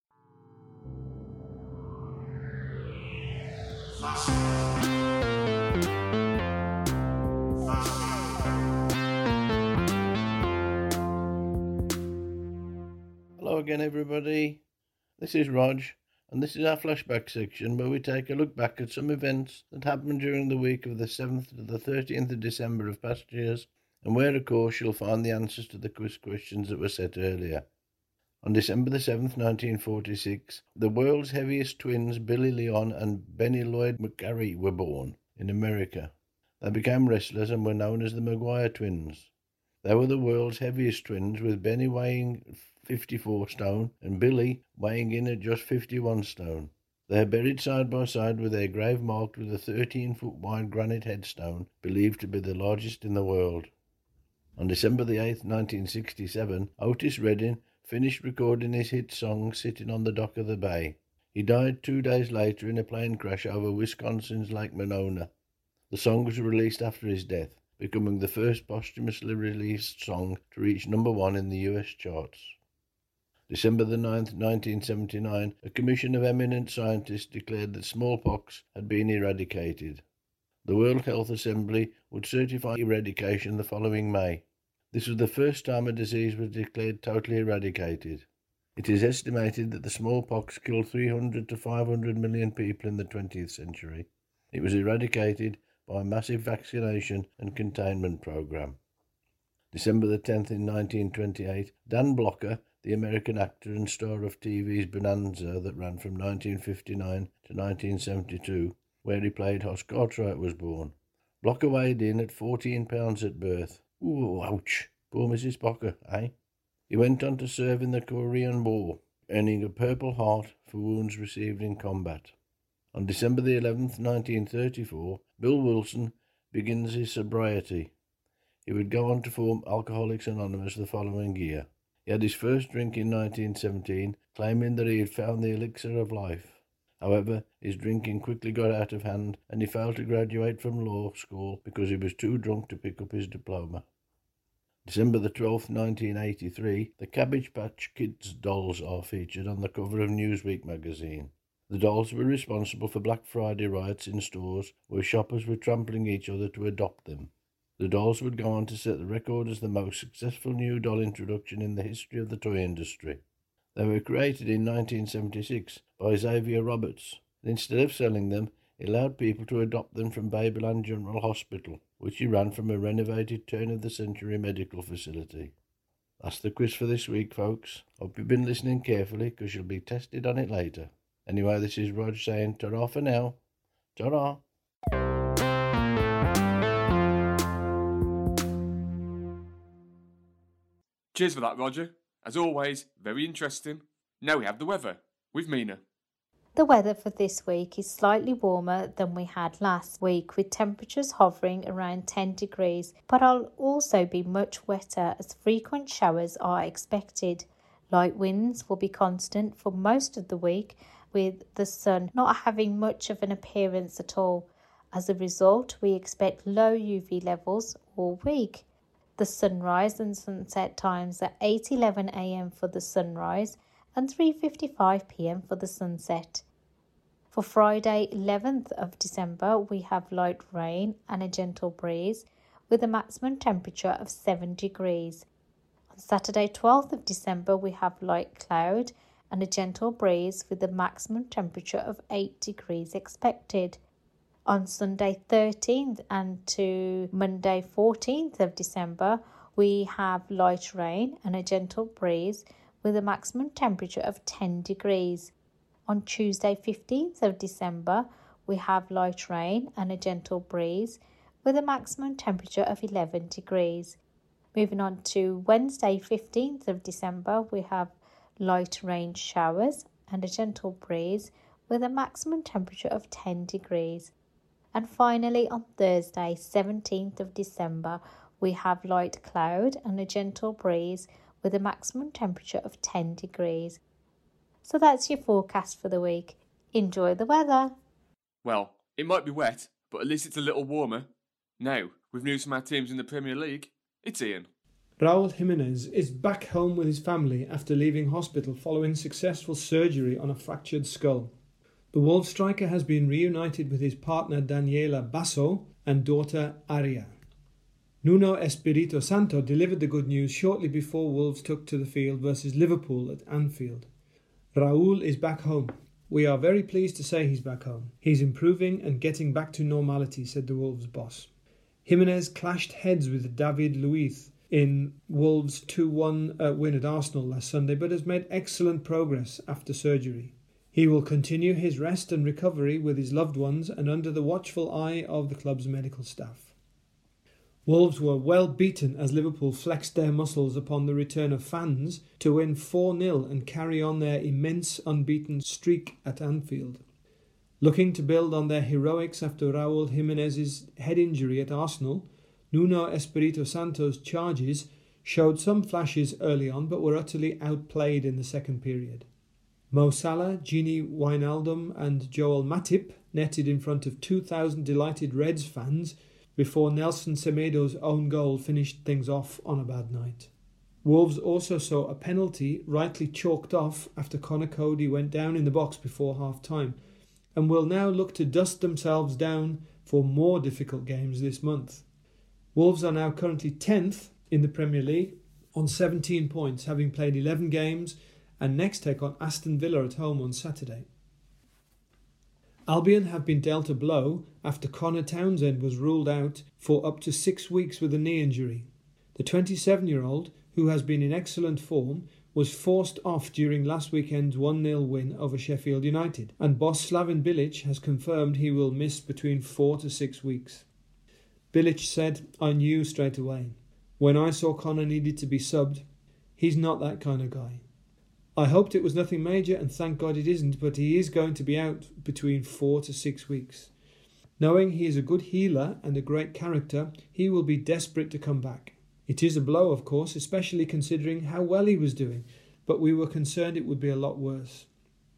Hello again, everybody. This is Rog, and this is our flashback section where we take a look back at some events that happened during the week of the seventh to the thirteenth of December of past years, and where, of course, you'll find the answers to the quiz questions that were set earlier. On December the seventh, nineteen forty-six, the world's heaviest twins, Billy Leon and Benny Lloyd McGarry, were born in America. They became restless and were known as the Maguire twins. They were the world's heaviest twins, with Benny weighing fifty-four stone and Billy weighing in at just fifty-one stone. They are buried side by side with their grave marked with a thirteen-foot wide granite headstone, believed to be the largest in the world. On December the eighth, nineteen sixty-seven, Otis Redding finished recording his hit song Sitting on the Dock of the Bay. He died two days later in a plane crash over Wisconsin's Lake Monona. The song was released after his death, becoming the first posthumously released song to reach number one in the U S charts. December the ninth, nineteen seventy-nine, a commission of eminent scientists declared that smallpox had been eradicated. The World Health Assembly would certify eradication the following May. This was the first time a disease was declared totally eradicated. It is estimated that the smallpox killed three hundred to five hundred million people in the twentieth century. It was eradicated by a massive vaccination and containment program. December the tenth in nineteen twenty-eight, Dan Blocker, the American actor and star of T V's Bonanza that ran from nineteen fifty-nine to nineteen seventy-two, where he played Hoss Cartwright, was born. Blocker weighed in at fourteen pounds at birth. Ooh, ouch. Poor Missus Blocker, eh? He went on to serve in the Korean War, earning a Purple Heart for wounds received in combat. On December the eleventh, nineteen thirty-four, Bill Wilson begins his sobriety. He would go on to form Alcoholics Anonymous the following year. He had his first drink in nineteen seventeen, claiming that he had found the elixir of life. However, his drinking quickly got out of hand, and he failed to graduate from law school because he was too drunk to pick up his diploma. December the twelfth, nineteen eighty-three, the Cabbage Patch Kids dolls are featured on the cover of Newsweek magazine. The dolls were responsible for Black Friday riots in stores where shoppers were trampling each other to adopt them. The dolls would go on to set the record as the most successful new doll introduction in the history of the toy industry. They were created in nineteen seventy-six by Xavier Roberts, and instead of selling them, he allowed people to adopt them from Babyland General Hospital, which he ran from a renovated turn-of-the-century medical facility. That's the quiz for this week, folks. Hope you've been listening carefully, because you'll be tested on it later. Anyway, this is Rog saying ta-ra for now. Ta-ra! Cheers for that, Roger. As always, very interesting. Now we have the weather with Mina. The weather for this week is slightly warmer than we had last week, with temperatures hovering around ten degrees, but it'll also be much wetter as frequent showers are expected. Light winds will be constant for most of the week, with the sun not having much of an appearance at all. As a result, we expect low U V levels all week. The sunrise and sunset times are eight eleven a m for the sunrise and three fifty-five p m for the sunset. For Friday, eleventh of December, we have light rain and a gentle breeze with a maximum temperature of seven degrees. On Saturday, twelfth of December, we have light cloud and a gentle breeze with a maximum temperature of eight degrees expected. On Sunday thirteenth and to Monday fourteenth of December, we have light rain and a gentle breeze with a maximum temperature of ten degrees. On Tuesday fifteenth of December, we have light rain and a gentle breeze with a maximum temperature of eleven degrees. Moving on to Wednesday fifteenth of December, we have light rain showers and a gentle breeze with a maximum temperature of ten degrees. And finally, on Thursday, seventeenth of December, we have light cloud and a gentle breeze with a maximum temperature of ten degrees. So that's your forecast for the week. Enjoy the weather. Well, it might be wet, but at least it's a little warmer. Now, with news from our teams in the Premier League, it's Ian. Raul Jimenez is back home with his family after leaving hospital following successful surgery on a fractured skull. The Wolves striker has been reunited with his partner Daniela Basso and daughter Aria. Nuno Espirito Santo delivered the good news shortly before Wolves took to the field versus Liverpool at Anfield. Raul is back home. We are very pleased to say he's back home. He's improving and getting back to normality, said the Wolves boss. Jimenez clashed heads with David Luiz in Wolves' two one uh, win at Arsenal last Sunday, but has made excellent progress after surgery. He will continue his rest and recovery with his loved ones and under the watchful eye of the club's medical staff. Wolves were well beaten as Liverpool flexed their muscles upon the return of fans to win four nil and carry on their immense unbeaten streak at Anfield. Looking to build on their heroics after Raúl Jiménez's head injury at Arsenal, Nuno Espirito Santo's charges showed some flashes early on but were utterly outplayed in the second period. Mo Salah, Gini Wijnaldum and Joel Matip netted in front of two thousand delighted Reds fans before Nelson Semedo's own goal finished things off on a bad night. Wolves also saw a penalty rightly chalked off after Conor Cody went down in the box before half-time and will now look to dust themselves down for more difficult games this month. Wolves are now currently tenth in the Premier League on seventeen points, having played eleven games, and next take on Aston Villa at home on Saturday. Albion have been dealt a blow after Connor Townsend was ruled out for up to six weeks with a knee injury. The twenty-seven-year-old, who has been in excellent form, was forced off during last weekend's one nil win over Sheffield United, and boss Slaven Bilic has confirmed he will miss between four to six weeks. Bilic said, "I knew straight away. When I saw Connor needed to be subbed, he's not that kind of guy. I hoped it was nothing major and thank God it isn't, but he is going to be out between four to six weeks. Knowing he is a good healer and a great character, he will be desperate to come back. It is a blow, of course, especially considering how well he was doing, but we were concerned it would be a lot worse."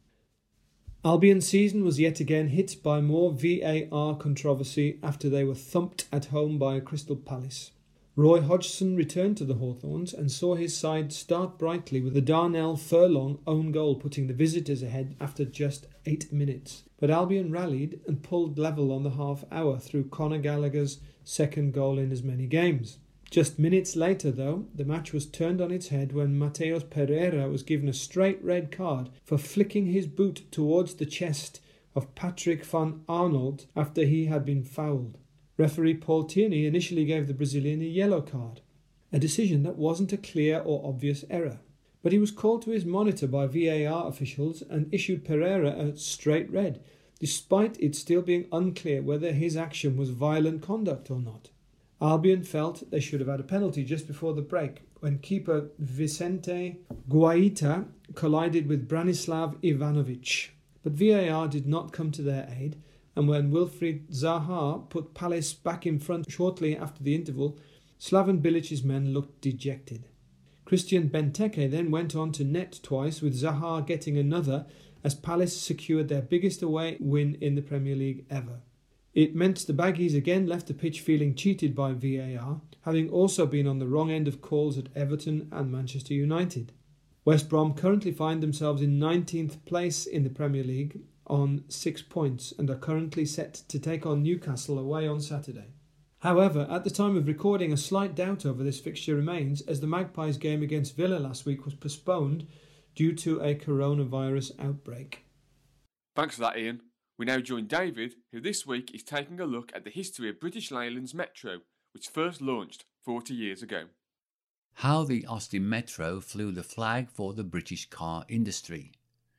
Albion's season was yet again hit by more V A R controversy after they were thumped at home by Crystal Palace. Roy Hodgson returned to the Hawthorns and saw his side start brightly with the Darnell Furlong own goal putting the visitors ahead after just eight minutes. But Albion rallied and pulled level on the half hour through Conor Gallagher's second goal in as many games. Just minutes later, though, the match was turned on its head when Mateus Pereira was given a straight red card for flicking his boot towards the chest of Patrick van Arnold after he had been fouled. Referee Paul Tierney initially gave the Brazilian a yellow card, a decision that wasn't a clear or obvious error. But he was called to his monitor by V A R officials and issued Pereira a straight red, despite it still being unclear whether his action was violent conduct or not. Albion felt they should have had a penalty just before the break when keeper Vicente Guaita collided with Branislav Ivanovic. But V A R did not come to their aid, and when Wilfried Zaha put Palace back in front shortly after the interval, Slaven Bilic's men looked dejected. Christian Benteke then went on to net twice, with Zaha getting another as Palace secured their biggest away win in the Premier League ever. It meant the Baggies again left the pitch feeling cheated by V A R, having also been on the wrong end of calls at Everton and Manchester United. West Brom currently find themselves in nineteenth place in the Premier League on six points and are currently set to take on Newcastle away on Saturday. However, at the time of recording, a slight doubt over this fixture remains as the Magpies game against Villa last week was postponed due to a coronavirus outbreak. Thanks for that, Ian. We now join David, who this week is taking a look at the history of British Leyland's Metro, which first launched forty years ago. How the Austin Metro flew the flag for the British car industry.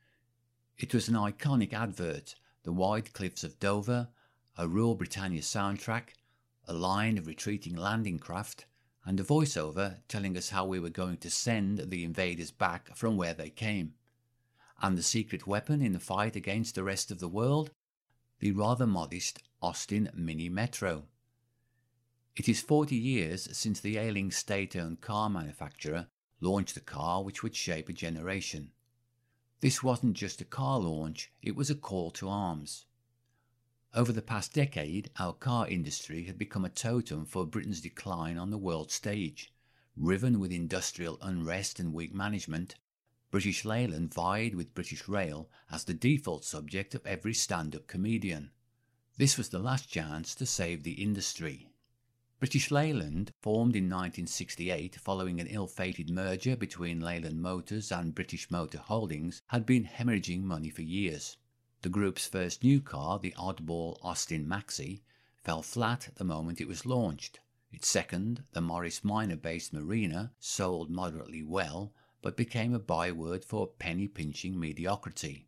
It was an iconic advert, the wide cliffs of Dover, a Rule Britannia soundtrack, a line of retreating landing craft, and a voiceover telling us how we were going to send the invaders back from where they came. And the secret weapon in the fight against the rest of the world? The rather modest Austin Mini Metro. It is forty years since the ailing state-owned car manufacturer launched the car which would shape a generation. This wasn't just a car launch, it was a call to arms. Over the past decade, our car industry had become a totem for Britain's decline on the world stage. Riven with industrial unrest and weak management, British Leyland vied with British Rail as the default subject of every stand-up comedian. This was the last chance to save the industry. British Leyland, formed in nineteen sixty-eight following an ill-fated merger between Leyland Motors and British Motor Holdings, had been hemorrhaging money for years. The group's first new car, the oddball Austin Maxi, fell flat the moment it was launched. Its second, the Morris Minor-based Marina, sold moderately well, but became a byword for penny-pinching mediocrity.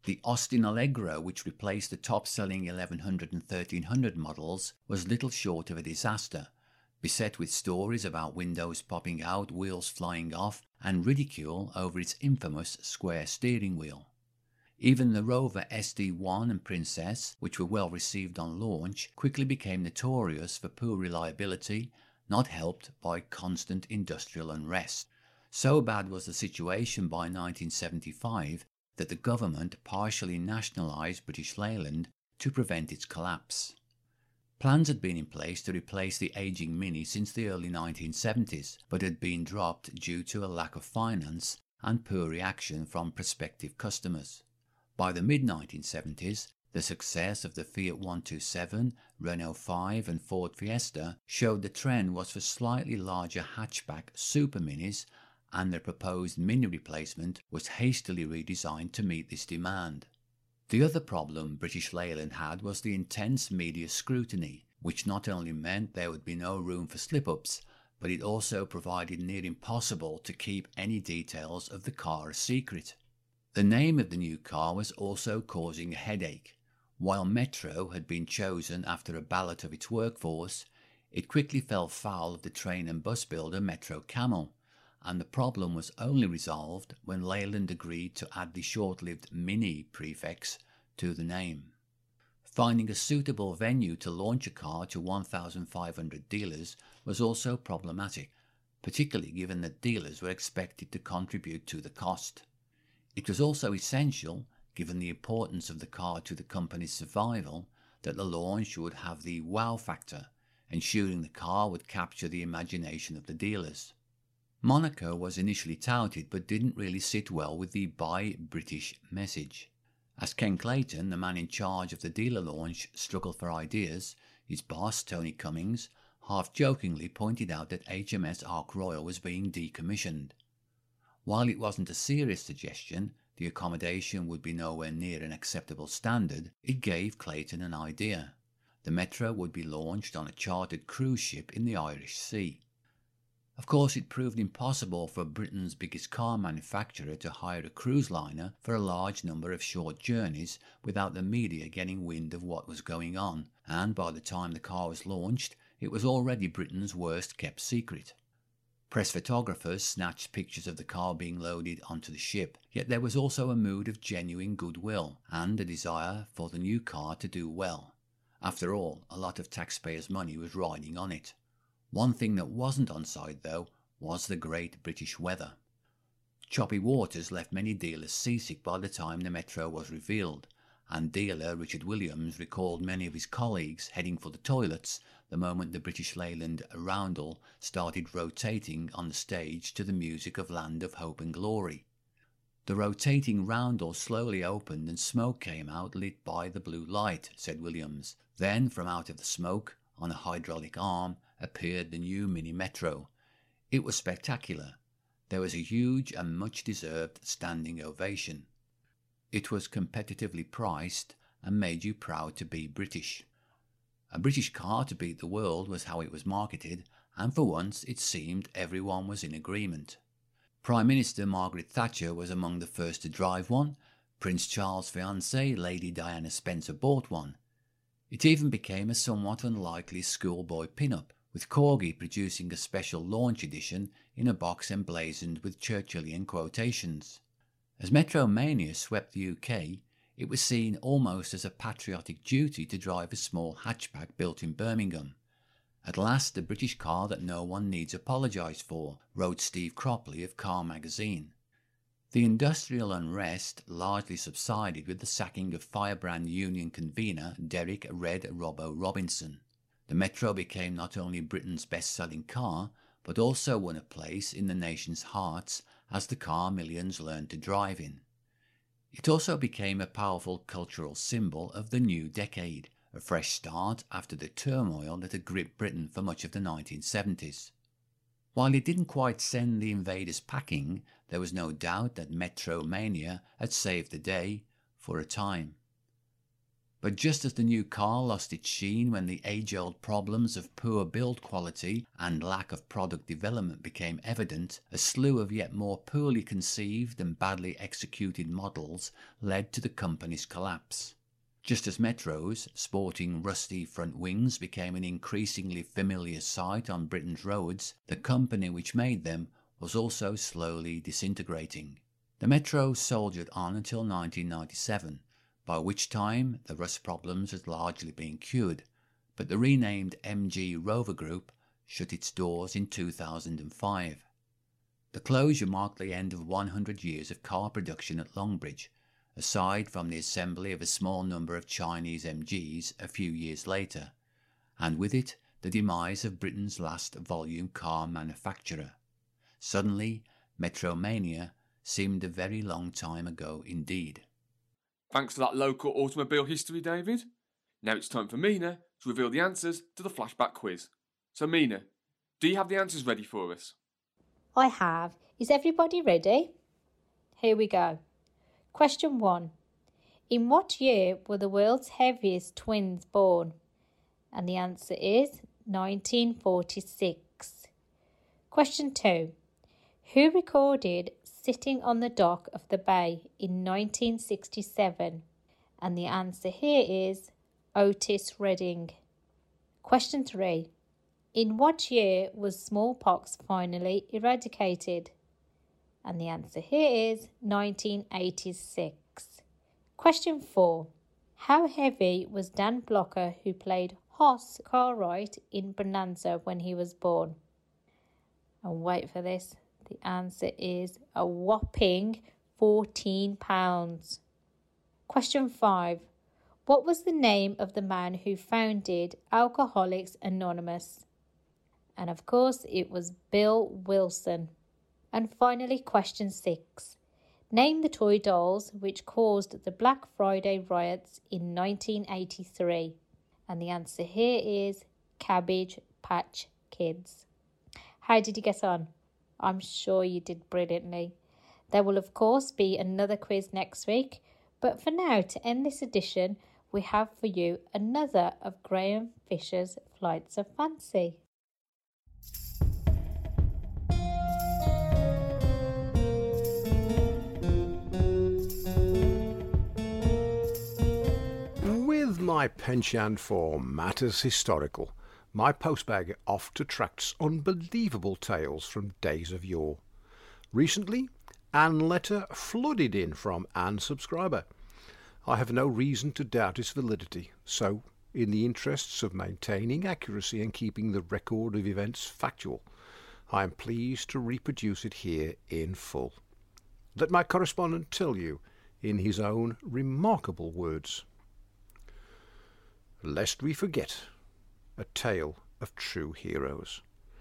The Austin Allegro, which replaced the top-selling eleven hundred and thirteen hundred models, was little short of a disaster, beset with stories about windows popping out, wheels flying off, and ridicule over its infamous square steering wheel. Even the Rover S D one and Princess, which were well received on launch, quickly became notorious for poor reliability, not helped by constant industrial unrest. So bad was the situation by nineteen seventy-five that the government partially nationalised British Leyland to prevent its collapse. Plans had been in place to replace the ageing Mini since the early nineteen seventies, but had been dropped due to a lack of finance and poor reaction from prospective customers. By the mid nineteen seventies, the success of the Fiat one twenty-seven, Renault five and Ford Fiesta showed the trend was for slightly larger hatchback super minis, and their proposed Mini replacement was hastily redesigned to meet this demand. The other problem British Leyland had was the intense media scrutiny, which not only meant there would be no room for slip-ups, but it also provided near impossible to keep any details of the car a secret. The name of the new car was also causing a headache. While Metro had been chosen after a ballot of its workforce, it quickly fell foul of the train and bus builder Metro Camel, and the problem was only resolved when Leyland agreed to add the short-lived Mini prefix to the name. Finding a suitable venue to launch a car to one thousand five hundred dealers was also problematic, particularly given that dealers were expected to contribute to the cost. It was also essential, given the importance of the car to the company's survival, that the launch would have the wow factor, ensuring the car would capture the imagination of the dealers. Monaco was initially touted but didn't really sit well with the Buy British message. As Ken Clayton, the man in charge of the dealer launch, struggled for ideas, his boss, Tony Cummings, half-jokingly pointed out that H M S Ark Royal was being decommissioned. While it wasn't a serious suggestion, the accommodation would be nowhere near an acceptable standard, it gave Clayton an idea. The Metro would be launched on a chartered cruise ship in the Irish Sea. Of course, it proved impossible for Britain's biggest car manufacturer to hire a cruise liner for a large number of short journeys without the media getting wind of what was going on, and by the time the car was launched, it was already Britain's worst kept secret. Press photographers snatched pictures of the car being loaded onto the ship, yet there was also a mood of genuine goodwill and a desire for the new car to do well. After all, a lot of taxpayers' money was riding on it. One thing that wasn't on side, though, was the great British weather. Choppy waters left many dealers seasick by the time the Metro was revealed, and dealer Richard Williams recalled many of his colleagues heading for the toilets the moment the British Leyland roundel started rotating on the stage to the music of Land of Hope and Glory. The rotating roundel slowly opened and smoke came out lit by the blue light, said Williams. Then, from out of the smoke, on a hydraulic arm, appeared the new Mini Metro. It was spectacular. There was a huge and much-deserved standing ovation. It was competitively priced and made you proud to be British. A British car to beat the world was how it was marketed, and for once it seemed everyone was in agreement. Prime Minister Margaret Thatcher was among the first to drive one. Prince Charles' fiancée, Lady Diana Spencer, bought one. It even became a somewhat unlikely schoolboy pin-up, with Corgi producing a special launch edition in a box emblazoned with Churchillian quotations. As Metro Mania swept the U K, it was seen almost as a patriotic duty to drive a small hatchback built in Birmingham. At last, the British car that no one needs apologise for, wrote Steve Cropley of Car Magazine. The industrial unrest largely subsided with the sacking of Firebrand Union convener Derek Red Robbo Robinson. The Metro became not only Britain's best-selling car, but also won a place in the nation's hearts as the car millions learned to drive in. It also became a powerful cultural symbol of the new decade, a fresh start after the turmoil that had gripped Britain for much of the nineteen seventies. While it didn't quite send the invaders packing, there was no doubt that Metro Mania had saved the day for a time. But just as the new car lost its sheen when the age-old problems of poor build quality and lack of product development became evident, a slew of yet more poorly conceived and badly executed models led to the company's collapse. Just as Metros, sporting rusty front wings, became an increasingly familiar sight on Britain's roads, the company which made them was also slowly disintegrating. The Metro soldiered on until nineteen ninety-seven, by which time the rust problems had largely been cured, but the renamed M G Rover Group shut its doors in two thousand five. The closure marked the end of one hundred years of car production at Longbridge, aside from the assembly of a small number of Chinese M Gs a few years later, and with it the demise of Britain's last volume car manufacturer. Suddenly, Metromania seemed a very long time ago indeed. Thanks for that local automobile history, David. Now it's time for Mina to reveal the answers to the flashback quiz. So Mina, do you have the answers ready for us? I have. Is everybody ready? Here we go. Question one. In what year were the world's heaviest twins born? And the answer is nineteen forty-six. Question two. Who recorded Sitting on the Dock of the Bay in nineteen sixty-seven? And the answer here is Otis Redding. Question three. In what year was smallpox finally eradicated? And the answer here is nineteen eighty-six. Question four. How heavy was Dan Blocker, who played Hoss Cartwright in Bonanza, when he was born? And wait for this. The answer is a whopping fourteen pounds. Question five. What was the name of the man who founded Alcoholics Anonymous? And of course, it was Bill Wilson. And finally, question six. Name the toy dolls which caused the Black Friday riots in nineteen eighty-three. And the answer here is Cabbage Patch Kids. How did you get on? I'm sure you did brilliantly. There will of course be another quiz next week, but for now, to end this edition, we have for you another of Graham Fisher's Flights of Fancy. With my penchant for matters historical, my postbag oft attracts unbelievable tales from days of yore. Recently, an letter flooded in from an subscriber. I have no reason to doubt its validity, so, in the interests of maintaining accuracy and keeping the record of events factual, I am pleased to reproduce it here in full. Let my correspondent tell you, in his own remarkable words. Lest we forget, a tale of true heroes.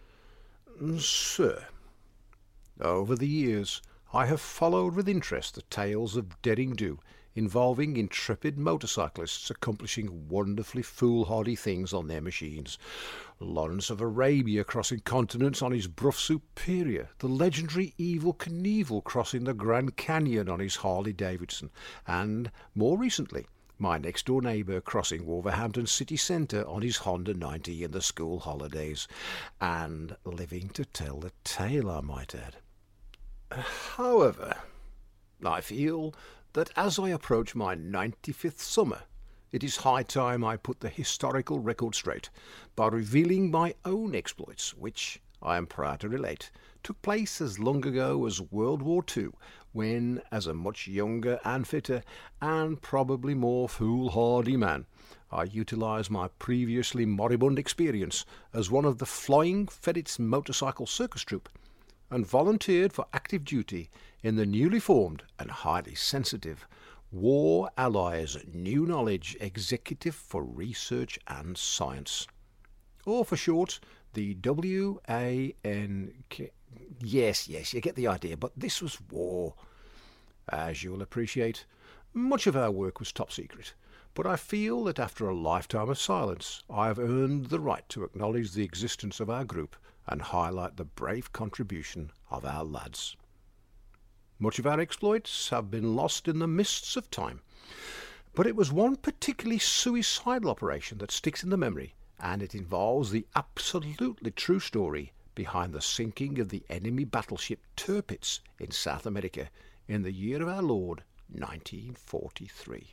Sir, over the years I have followed with interest the tales of daring do involving intrepid motorcyclists accomplishing wonderfully foolhardy things on their machines. Lawrence of Arabia crossing continents on his Bruff Superior, the legendary Evel Knievel crossing the Grand Canyon on his Harley Davidson, and, more recently, my next-door neighbour crossing Wolverhampton city centre on his Honda ninety in the school holidays, and living to tell the tale, I might add. However, I feel that as I approach my ninety-fifth summer, it is high time I put the historical record straight by revealing my own exploits, which, I am proud to relate, took place as long ago as World War Two, when, as a much younger and fitter, and probably more foolhardy man, I utilised my previously moribund experience as one of the Flying Feathers motorcycle circus troupe, and volunteered for active duty in the newly formed and highly sensitive War Allies New Knowledge Executive for Research and Science, or for short, the W A N K. Yes, yes, you get the idea, but this was war. As you'll appreciate, much of our work was top secret, but I feel that after a lifetime of silence, I have earned the right to acknowledge the existence of our group and highlight the brave contribution of our lads. Much of our exploits have been lost in the mists of time, But it was one particularly suicidal operation that sticks in the memory, and it involves the absolutely true story behind the sinking of the enemy battleship Tirpitz in South America in the year of our Lord, nineteen forty-three.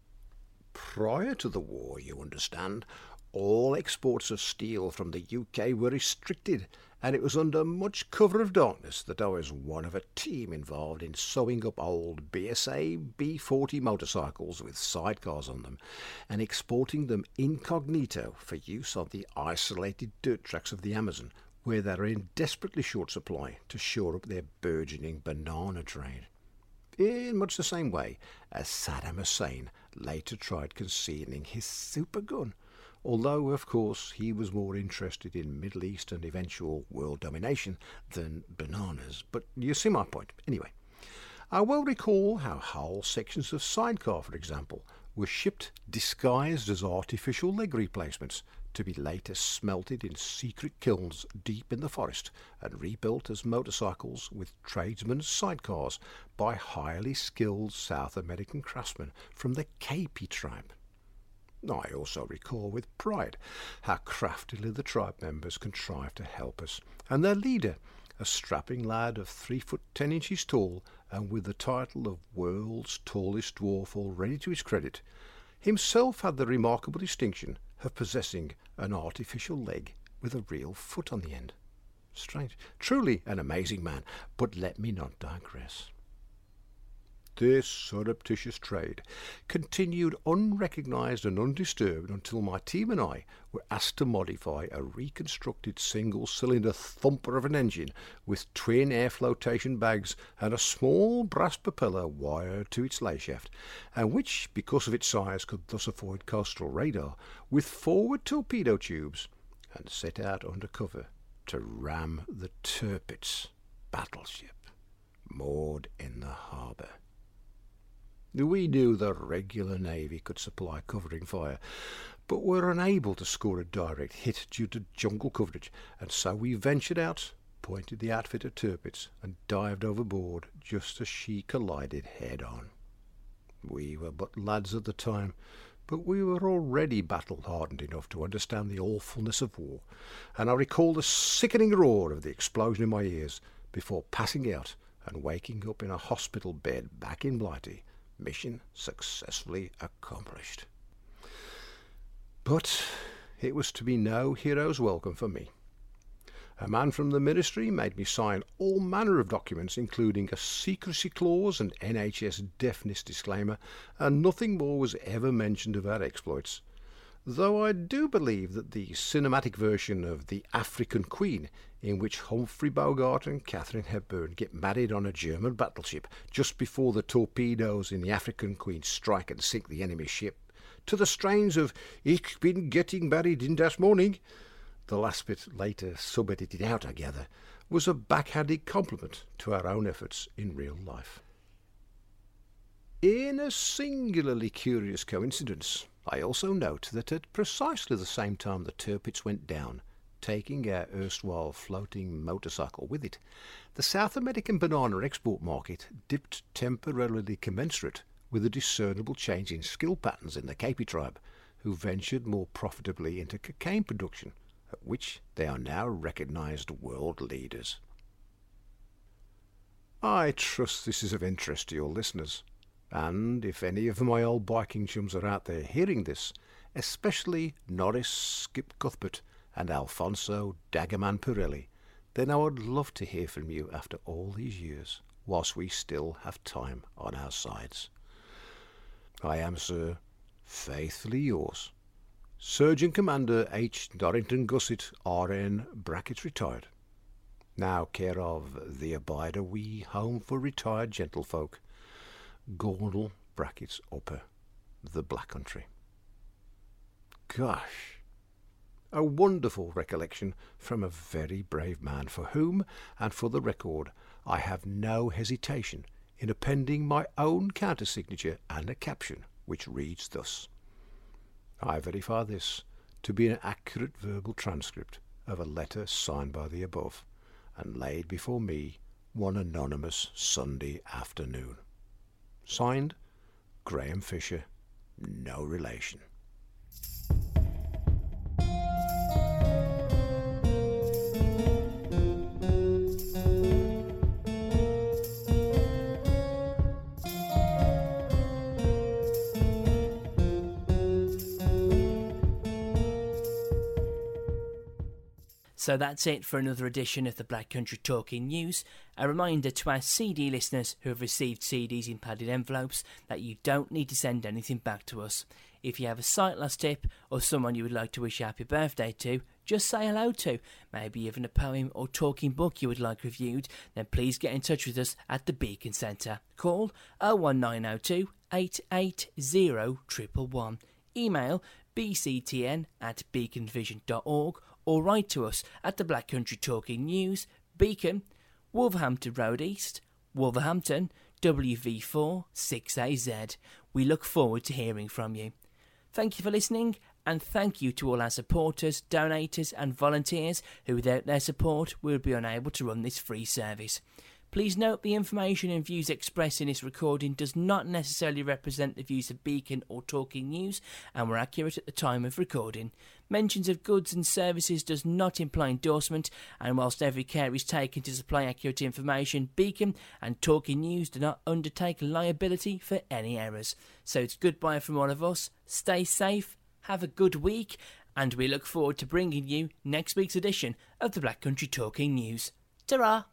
Prior to the war, you understand, all exports of steel from the U K were restricted, and it was under much cover of darkness that I was one of a team involved in sewing up old B S A B forty motorcycles with sidecars on them and exporting them incognito for use on the isolated dirt tracks of the Amazon, where they are in desperately short supply to shore up their burgeoning banana trade. In much the same way as Saddam Hussein later tried concealing his supergun, although, of course, he was more interested in Middle East and eventual world domination than bananas. But you see my point. Anyway, I well recall how whole sections of sidecar, for example, were shipped disguised as artificial leg replacements to be later smelted in secret kilns deep in the forest and rebuilt as motorcycles with tradesmen's sidecars by highly skilled South American craftsmen from the Kepi tribe. I also recall with pride how craftily the tribe members contrived to help us, and their leader, a strapping lad of three foot ten inches tall and with the title of world's tallest dwarf already to his credit, himself had the remarkable distinction of possessing an artificial leg with a real foot on the end. Strange. Truly an amazing man, but let me not digress. This surreptitious trade continued unrecognised and undisturbed until my team and I were asked to modify a reconstructed single-cylinder thumper of an engine with twin air flotation bags and a small brass propeller wired to its layshaft, and which, because of its size, could thus avoid coastal radar, with forward torpedo tubes, and set out under cover to ram the Tirpitz battleship moored in the harbour. We knew the regular Navy could supply covering fire, but were unable to score a direct hit due to jungle coverage, and so we ventured out, pointed the outfit at Tirpitz, and dived overboard just as she collided head-on. We were but lads at the time, but we were already battle-hardened enough to understand the awfulness of war, and I recall the sickening roar of the explosion in my ears before passing out and waking up in a hospital bed back in Blighty. Mission successfully accomplished. But it was to be no hero's welcome for me. A man from the ministry made me sign all manner of documents, including a secrecy clause and N H S deafness disclaimer, and nothing more was ever mentioned of our exploits. Though I do believe that the cinematic version of The African Queen, in which Humphrey Bogart and Katharine Hepburn get married on a German battleship just before the torpedoes in The African Queen strike and sink the enemy ship, to the strains of "Ich bin getting married in das morning," the last bit later sub-edited out, I gather, was a backhanded compliment to our own efforts in real life. In a singularly curious coincidence, I also note that at precisely the same time the Tirpitz went down, taking our erstwhile floating motorcycle with it, the South American banana export market dipped temporarily commensurate with a discernible change in skill patterns in the Kepi tribe, who ventured more profitably into cocaine production, at which they are now recognised world leaders. I trust this is of interest to your listeners. And if any of my old biking chums are out there hearing this, especially Norris Skip Cuthbert and Alfonso Dagaman Pirelli, then I would love to hear from you after all these years, whilst we still have time on our sides. I am, sir, faithfully yours, Surgeon Commander H. Dorrington Gusset, R N, brackets retired. Now care of the Abide a Wee Home for Retired Gentlefolk, Gornal, brackets upper, the Black Country. Gosh, a wonderful recollection from a very brave man, for whom, and for the record, I have no hesitation in appending my own countersignature and a caption, which reads thus. I verify this to be an accurate verbal transcript of a letter signed by the above, and laid before me one anonymous Sunday afternoon. Signed, Graham Fisher, no relation. So that's it for another edition of the Black Country Talking News. A reminder to our C D listeners who have received C Ds in padded envelopes that you don't need to send anything back to us. If you have a sight loss tip or someone you would like to wish a happy birthday to, just say hello to, maybe even a poem or talking book you would like reviewed, then please get in touch with us at the Beacon Centre. Call oh one nine oh two, eight eight zero, one one one. Email b c t n at beacon vision dot org or write to us at the Black Country Talking News, Beacon, Wolverhampton Road East, Wolverhampton, W V four six A Z. We look forward to hearing from you. Thank you for listening, and thank you to all our supporters, donators and volunteers who without their support we would be unable to run this free service. Please note the information and views expressed in this recording does not necessarily represent the views of Beacon or Talking News and were accurate at the time of recording. Mentions of goods and services does not imply endorsement, and whilst every care is taken to supply accurate information, Beacon and Talking News do not undertake liability for any errors. So it's goodbye from all of us, stay safe, have a good week, and we look forward to bringing you next week's edition of the Black Country Talking News. Ta-ra!